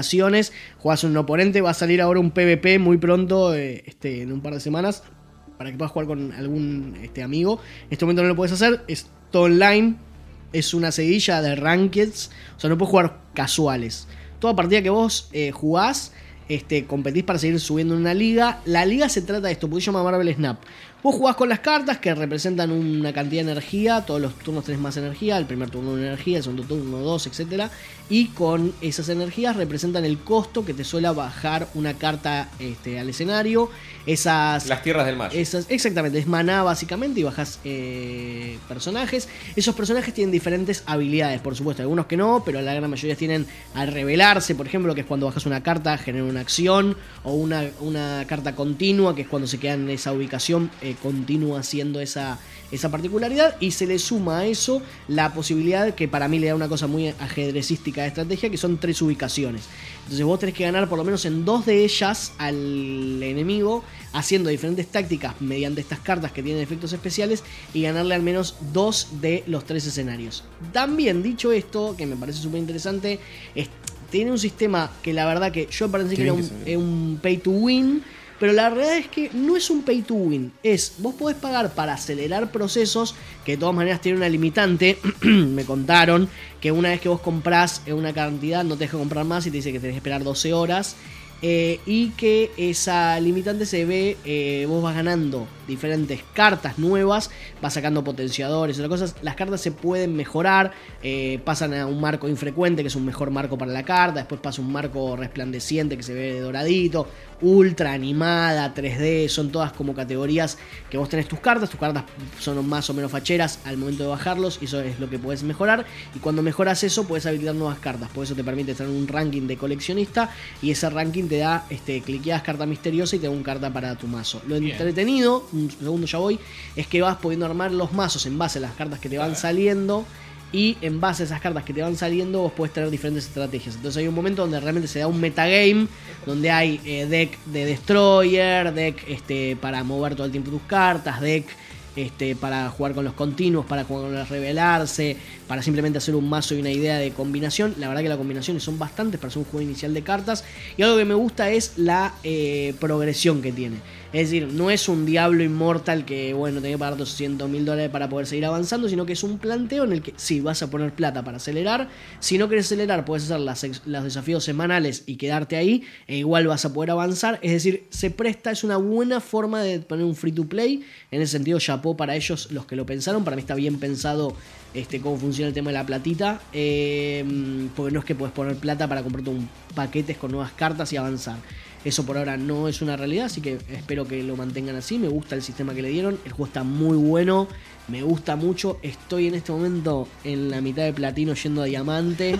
opciones, jugás un oponente, va a salir ahora un PvP muy pronto, eh, este, en un par de semanas, para que puedas jugar con algún este, amigo. En este momento no lo puedes hacer, es todo online, es una seguilla de rankeds, o sea, no puedes jugar casuales. Toda partida que vos eh, jugás, este, competís para seguir subiendo en una liga. La liga se trata de esto, porque se llama Marvel Snap. Vos jugás con las cartas que representan una cantidad de energía. Todos los turnos tenés más energía. El primer turno una energía, el segundo turno dos, etcétera. Y con esas energías representan el costo que te suele bajar una carta este, al escenario. Esas, Las tierras del Magic. Esas, exactamente, es maná básicamente y bajas eh, personajes. Esos personajes tienen diferentes habilidades, por supuesto. Algunos que no, pero la gran mayoría tienen al revelarse, por ejemplo, que es cuando bajas una carta, genera una acción. O una, una carta continua, que es cuando se queda en esa ubicación, eh, continúa haciendo esa, esa particularidad. Y se le suma a eso la posibilidad, que para mí le da una cosa muy ajedrecística de estrategia, que son tres ubicaciones. Entonces vos tenés que ganar por lo menos en dos de ellas al enemigo, haciendo diferentes tácticas mediante estas cartas que tienen efectos especiales, y ganarle al menos dos de los tres escenarios. También, dicho esto, que me parece súper interesante, es, tiene un sistema que la verdad que yo pensé que era un, que un pay to win, pero la realidad es que no es un pay to win. Es, vos podés pagar para acelerar procesos, que de todas maneras tiene una limitante. Me contaron que una vez que vos comprás una cantidad, no te deja comprar más y te dice que tenés que esperar doce horas. Eh, y que esa limitante se ve, eh, vos vas ganando diferentes cartas nuevas, vas sacando potenciadores, otras cosas. Las cartas se pueden mejorar, eh, pasan a un marco infrecuente, que es un mejor marco para la carta. Después pasa un marco resplandeciente, que se ve doradito, ultra animada, tres D. Son todas como categorías que vos tenés tus cartas. Tus cartas son más o menos facheras al momento de bajarlos, y eso es lo que podés mejorar. Y cuando mejoras eso, podés habilitar nuevas cartas. Por eso te permite estar en un ranking de coleccionista, y ese ranking te da, este, cliqueas carta misteriosa y te da un carta para tu mazo. Lo Bien. entretenido, un segundo ya voy, es que vas pudiendo armar los mazos en base a las cartas que te van saliendo, y en base a esas cartas que te van saliendo vos podés tener diferentes estrategias. Entonces hay un momento donde realmente se da un metagame, donde hay eh, deck de Destroyer, deck este, para mover todo el tiempo tus cartas, deck Este, para jugar con los continuos, para jugar con los revelarse, para simplemente hacer un mazo y una idea de combinación. La verdad que las combinaciones son bastantes para hacer un juego inicial de cartas. Y algo que me gusta es la eh, progresión que tiene. Es decir, no es un Diablo Immortal que, bueno, tenés que pagar doscientos mil dólares para poder seguir avanzando, sino que es un planteo en el que sí, vas a poner plata para acelerar. Si no querés acelerar, puedes hacer las, los desafíos semanales y quedarte ahí, e igual vas a poder avanzar. Es decir, se presta, es una buena forma de poner un free to play. En ese sentido, chapó para ellos los que lo pensaron. Para mí está bien pensado este, cómo funciona el tema de la platita, eh, porque no es que puedes poner plata para comprarte un paquetes con nuevas cartas y avanzar. Eso por ahora no es una realidad, así que espero que lo mantengan así. Me gusta el sistema que le dieron, el juego está muy bueno, me gusta mucho. Estoy en este momento en la mitad de platino yendo a diamante.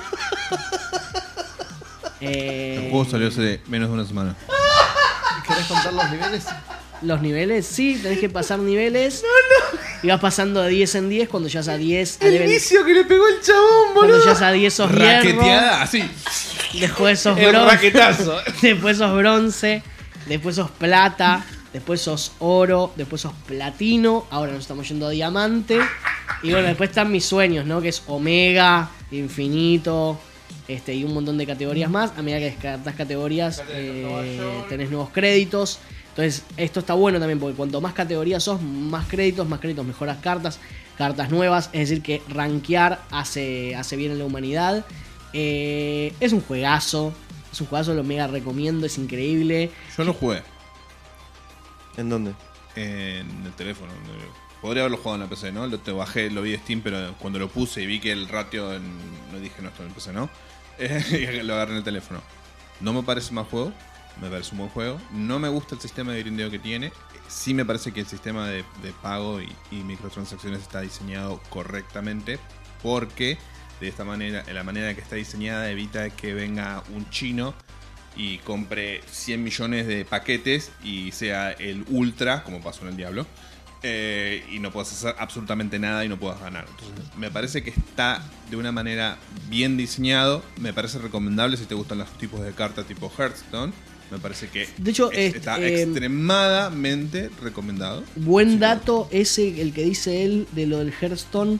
eh... El juego salió hace menos de una semana. ¿Querés contar los niveles? Los niveles, sí, tenés que pasar niveles. No, no. Y vas pasando de diez en diez. Cuando llegas a diez, el level, vicio que le pegó el chabón, boludo. Cuando llegas a diez sos hierro. Raqueteada, así. Después sos el bronce. raquetazo. Después sos bronce. Después sos plata. Después sos oro. Después sos platino. Ahora nos estamos yendo a diamante. Y bueno, después están mis sueños, ¿no? Que es omega, infinito. Este, y un montón de categorías más. A medida que descartas categorías, eh, tenés nuevos créditos. Entonces, esto está bueno también, porque cuanto más categorías sos, más créditos, más créditos, mejoras cartas, cartas nuevas. Es decir, que rankear hace, hace bien a la humanidad. Eh, es un juegazo. Es un juegazo, lo mega recomiendo, es increíble. Yo lo jugué ¿En dónde? en el teléfono. Podría haberlo jugado en la P C, ¿no? Lo te bajé, lo vi de Steam, pero cuando lo puse y vi que el ratio, en, no dije no, esto en el P C, ¿no? Eh, lo agarré en el teléfono. No me parece mal juego. Me parece un buen juego. No me gusta el sistema de grindeo que tiene. Sí me parece que el sistema de, de pago y, y microtransacciones está diseñado correctamente, porque de esta manera, en la manera que está diseñada, evita que venga un chino y compre cien millones de paquetes y sea el ultra, como pasó en el Diablo, eh, y no puedas hacer absolutamente nada y no puedas ganar. Entonces, me parece que está de una manera bien diseñado. Me parece recomendable si te gustan los tipos de cartas tipo Hearthstone. Me parece que de hecho, es, eh, está eh, extremadamente recomendado. Buen Sí, dato ese, el que dice él de lo del Hearthstone,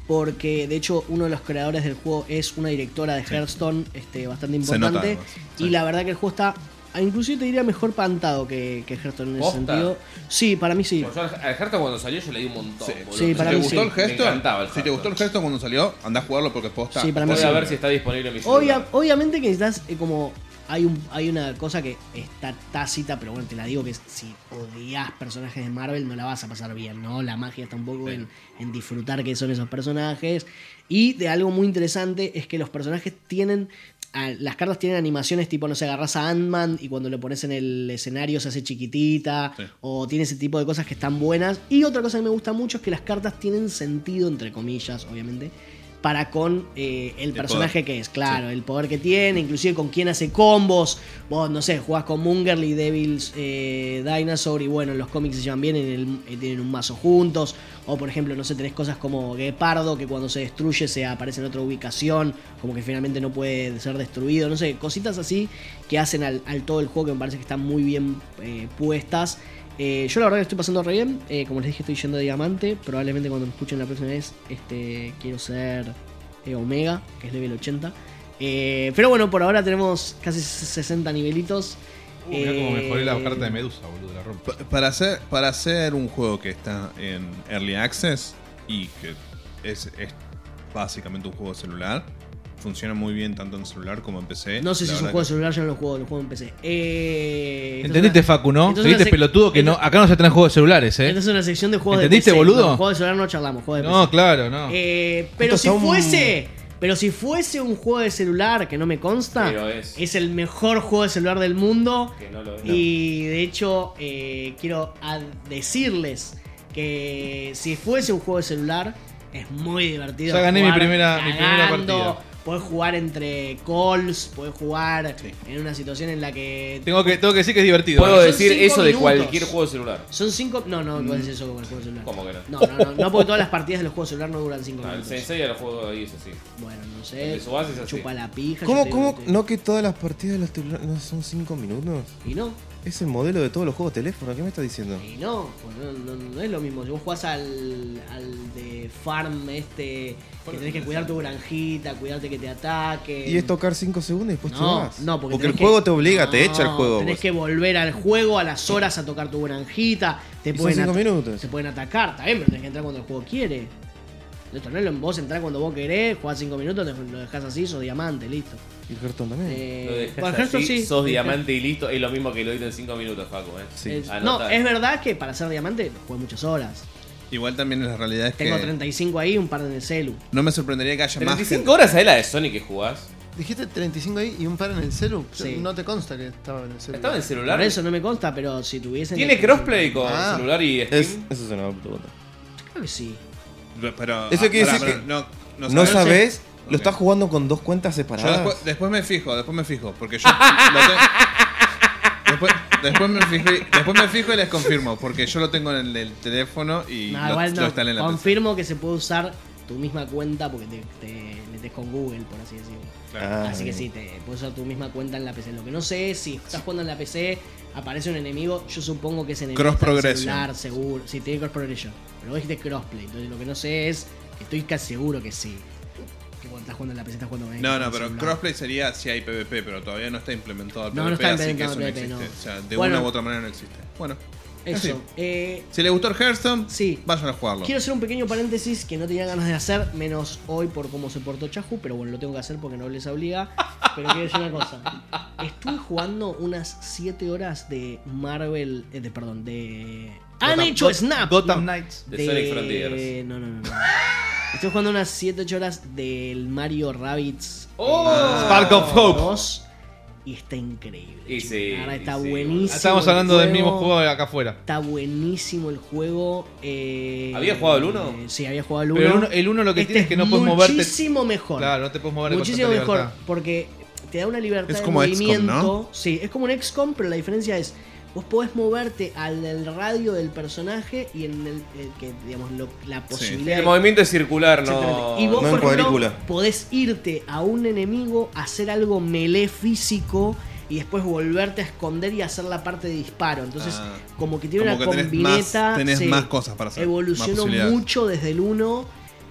porque de hecho uno de los creadores del juego es una directora de Sí. Hearthstone este, bastante Se nota, importante. además. Y Sí. la verdad que el juego está, inclusive te diría mejor pantado que, que Hearthstone en ese ¿Posta? sentido. Sí, para mí sí. Bueno, yo al al Hearthstone cuando salió yo le di un montón. Sí. boludo. Sí, para ¿Te mí gustó sí. el gesto? Me encantaba el Si te gustó el Hearthstone. gesto cuando salió, andá a jugarlo porque posta. Sí, para mí Voy sí. a ver si está disponible en mi Obvia- celular. obviamente que necesitas eh, como hay un hay una cosa que está tácita, pero bueno, te la digo que si odias personajes de Marvel no la vas a pasar bien, ¿no? La magia está un poco en, en disfrutar qué son esos personajes. Y de algo muy interesante es que los personajes tienen a- las cartas tienen animaciones tipo, no sé, agarras a Ant-Man y cuando lo pones en el escenario se hace chiquitita, Sí. o tiene ese tipo de cosas que están buenas. Y otra cosa que me gusta mucho es que las cartas tienen sentido, entre comillas, obviamente, para con eh, el, El personaje poder. que es, claro, el poder que tiene, inclusive con quién hace combos. Vos, no sé, jugás con Mungerly, Devils, eh, Dinosaur, y bueno, en los cómics se llevan bien, en el, eh, tienen un mazo juntos. O por ejemplo, no sé, tenés cosas como Guepardo, que cuando se destruye se aparece en otra ubicación, como que finalmente no puede ser destruido. No sé, cositas así que hacen al, al todo el juego que me parece que están muy bien eh, puestas. Eh, yo la verdad que estoy pasando re bien. Eh, como les dije, estoy yendo a Diamante. Probablemente cuando me escuchen la próxima vez, este, quiero ser eh, Omega, que es level ochenta. Eh, pero bueno, por ahora tenemos casi sesenta nivelitos. Uh, mirá cómo mejoré la Eh, carta de Medusa, boludo, la rompo. Pa- Para hacer, para hacer un juego que está en Early Access y que es, es básicamente un juego de celular, funciona muy bien tanto en celular como en P C. No sé La si es un verdad juego de que- celular, yo no lo juego, lo juego en P C. Eh, esta es ¿Entendiste, una- Facu, no? esta es Seguiste una sec- pelotudo que no, esta- acá no se traen juegos de celulares, Esta ¿eh? es una sección de juegos ¿Entendiste, de P C. boludo? No, juegos de celular no charlamos, juegos de No, P C. claro, no. Eh, pero Esto si está un- fuese. Pero si fuese un juego de celular que no me consta, Pero es. el mejor juego de celular del mundo. Que no lo es. Y de hecho, eh, quiero ad- decirles que si fuese un juego de celular, es muy divertido. Ya gané mi jugar primera- mi primera cagando, partida. Podés jugar entre calls, podés jugar en una situación en la que. Tengo que, tengo que decir que es divertido. Puedo ¿eh? Son decir cinco eso de minutos. cualquier juego de celular. Son cinco. No, no, no puedes decir eso con el juego de celular. ¿Cómo que no? No, no, no, no, porque todas las partidas de los juegos de celular no duran cinco No, el minutos. Sensei ya lo juego ahí, eso sí. Bueno, no El sé. de Tsubasa es así. Chupa la pija. ¿Cómo, yo te digo cómo? que- ¿No que todas las partidas de los celulares no son cinco minutos? Y no. Es el modelo de todos los juegos de teléfono. ¿Qué me estás diciendo? Y no, pues no, no, no es lo mismo. Si vos jugás al, al de farm este, que tenés que cuidar tu granjita, cuidarte que te ataquen. Y es tocar cinco segundos y después te No, vas. no, porque, porque el tenés que- juego te obliga, te No, echa el juego. Tenés vos. que volver al juego a las horas a tocar tu granjita. Te Y son pueden cinco ata- minutos. Te pueden atacar, está bien, pero tenés que entrar cuando el juego quiere. Esto no es lo vos entrar cuando vos querés, jugás cinco minutos, te- lo dejás así, sos diamante, listo. Y el Hearthstone también. Eh, Lo dejas bueno, esto así, sí. sos diamante y listo. Es lo mismo que lo diste en cinco minutos, Facu. ¿eh? Sí. Es- Anota. no, es verdad que para ser diamante jugué muchas horas. Igual también la realidad es Tengo que treinta y cinco ahí, un par en el celu. no me sorprendería que haya más treinta y cinco gente. horas es la de Sony que jugás. Dijiste treinta y cinco ahí y un par en el celu. Sí. No te consta que estaba en el celu. ¿Estaba en el celular? Por eso no me consta, pero si tuviesen. ¿Tiene crossplay con Ah. celular y Steam? Es, eso es una puta. Creo que sí. Pero, Eso quiere pará, decir pero que no, no ¿No sabes. sabes? Ok. Lo estás jugando con dos cuentas Yo separadas. después, después me fijo, después me fijo, porque yo lo te- después, después me fijo y, después me fijo y les confirmo, porque yo lo tengo en el, el teléfono y No, lo, igual lo no. instalé en la P C. Confirmo que se puede usar tu misma cuenta porque te, te metes con Google, por así decirlo. Ah, Así que sí, te puedes usar tu misma cuenta en la P C. Lo que no sé es si estás jugando en la P C, aparece un enemigo, yo supongo que ese enemigo Cross está en el progression. celular, seguro. Sí, tiene cross progression. Pero vos dijiste crossplay, entonces lo que no sé es, estoy casi seguro que sí. Que cuando estás jugando en la P C estás jugando con No, el no, pero celular. crossplay sería si hay PvP, pero todavía no está implementado el No, no PvP, está así que eso implementado no el existe. PvP, no. O sea, de Bueno. una u otra manera no existe. Bueno, Eso. así. Eh, Si les gustó el Hearthstone, Sí. vayan a jugarlo. Quiero hacer un pequeño paréntesis que no tenía ganas de hacer, menos hoy por cómo se portó Chahu, pero bueno, lo tengo que hacer porque no les obliga. Pero quiero decir una cosa. Estuve jugando unas siete horas de Marvel, eh, de perdón, de... Han Gotham- hecho Got- Snap. Gotham no, Knights. De Sonic Frontiers. No, no, no, no. Estoy jugando unas siete ocho horas del Mario Rabbids ¡Oh! eh, Spark of Hope. dos, y está increíble. Y chicos. sí, La verdad, y está sí, buenísimo. Estamos el hablando del mismo juego de acá afuera. Está buenísimo el juego. eh, ¿Había jugado el uno? eh, Sí, había jugado el uno. Pero el uno, el uno lo que Este tiene es que no puedes moverte. Muchísimo mejor. Claro, no te puedes mover con Muchísimo tanta mejor. libertad. Porque te da una libertad Es de como X COM, movimiento. ¿no? Sí, es como un X COM, pero la diferencia es. Vos podés moverte al del radio del personaje y en el, el que, digamos, lo- la posibilidad. El de- movimiento es circular, no. Exactamente. Y vos, No por en ejemplo, cuadrícula. podés irte a un enemigo, hacer algo melee físico y después volverte a esconder y hacer la parte de disparo. Entonces, Ah. como que tiene Como una que tenés combineta. más- tenés sí, más cosas para hacer, más Evolucionó posibilidades. mucho desde el uno.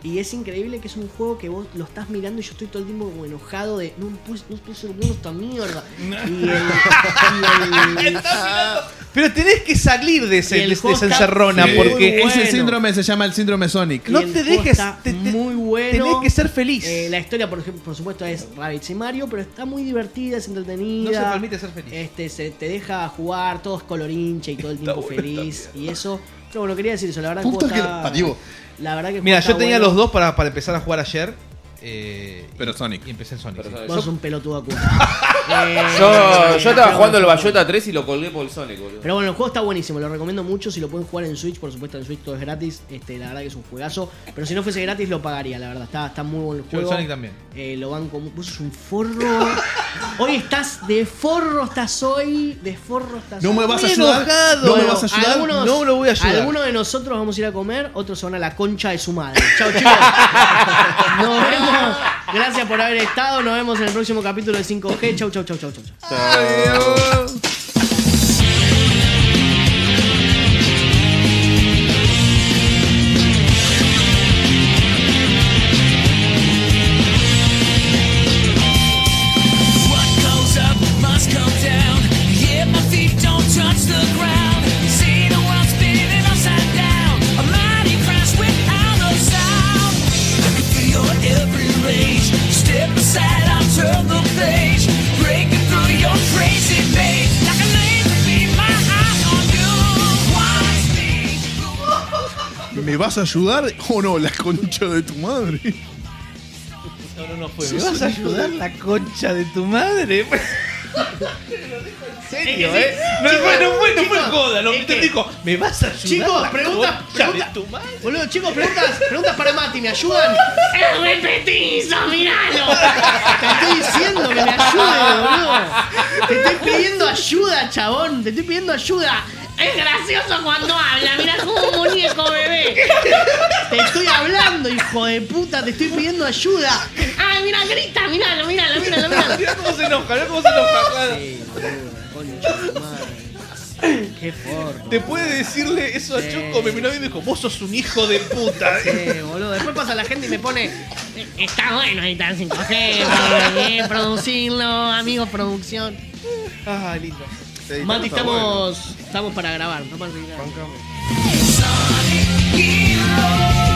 Y es increíble que es un juego que vos lo estás mirando y yo estoy todo el tiempo como enojado de no puse, no puse lo bueno esta mierda. Y el, y el- Pero tenés que salir de, ese, Y el de, de juego esa está encerrona muy porque bueno. Ese síndrome se llama el síndrome Sonic. y no el te juego dejes- está te- te- muy bueno. tenés que ser feliz. Eh, la historia, por ejemplo, por supuesto, es Rabbids y Mario, pero está muy divertida, es entretenida. No se permite ser feliz. Este, se te deja jugar, todo es colorinche y todo el tiempo feliz. Y eso. Pero bueno, quería decir eso, la verdad que el Puta juego que está- la parió. La verdad que el Mira, juego yo tenía está los bueno. dos para, para empezar a jugar ayer. eh, Pero y- Sonic. Y empecé en Sonic. Pero sí. Sonic. Vos sos un pelotudo acuerdo. eh, Yo, yo estaba pero jugando el bueno, Bayonetta tres y lo colgué por el Sonic, boludo. Pero bueno, el juego está buenísimo, lo recomiendo mucho. Si lo pueden jugar en Switch, por supuesto en Switch todo es gratis. Este, la verdad que es un juegazo. Pero si no fuese gratis lo pagaría, la verdad. Está, está muy bueno el Yo el juego. Sonic también. Eh, lo van como. Vos sos un forro. Hoy estás de forro, estás hoy. De forro estás ¿No hoy. me vas a Muy ayudar? enojado. ¿No me Bueno, vas a ayudar? algunos- No lo voy a ayudar. Algunos de nosotros vamos a ir a comer, otros se van a la concha de su madre. Chao, chicos. Nos vemos. Gracias por haber estado. Nos vemos en el próximo capítulo de cinco G. Chau, chau, chau, chau, chau. Adiós. What goes up must come down. Yeah, my feet don't touch the ground. See the world spinning upside down. A mighty crash without a sound. I can feel your every rage. Step aside, I'll turn the page. Breaking through your crazy maze. Like a laser beam, my eyes on you. Watch me. ¿Me vas a ayudar o no, la concha de tu madre? No, no, no fue. ¿Me vas a ayudar la concha de tu madre? ¿En serio, eh? No fue, no fue, no fue joda. Lo es te que- dijo, ¿me vas a ayudar Chicos, la pregunta, concha pregunta. de tu madre? Boludo, chicos, preguntas, preguntas para Mati, ¿me ayudan? ¡Es repetizo, miralo! Te estoy diciendo que me ayude, boludo. Te estoy pidiendo ayuda, chabón. Te estoy pidiendo ayuda. Es gracioso cuando habla, mirá como un muñeco bebé. Te estoy hablando, hijo de puta, te estoy pidiendo ayuda. Ay, mira, grita, miralo, miralo, miralo, miralo. Mirá cómo se enoja, mirá cómo se enoja. Claro. Sí, boludo, concha de tu madre. Qué forro. Te puede decirle eso a Sí. Choco, me miró bien y dijo, vos sos un hijo de puta. Sí, boludo. Después pasa la gente y me pone. "Eh, Está bueno editar cinco G, eh, producirlo, amigos, producción. Ah, lindo. Mati, estamos, estamos para grabar. Estamos para grabar. Sonic Hero.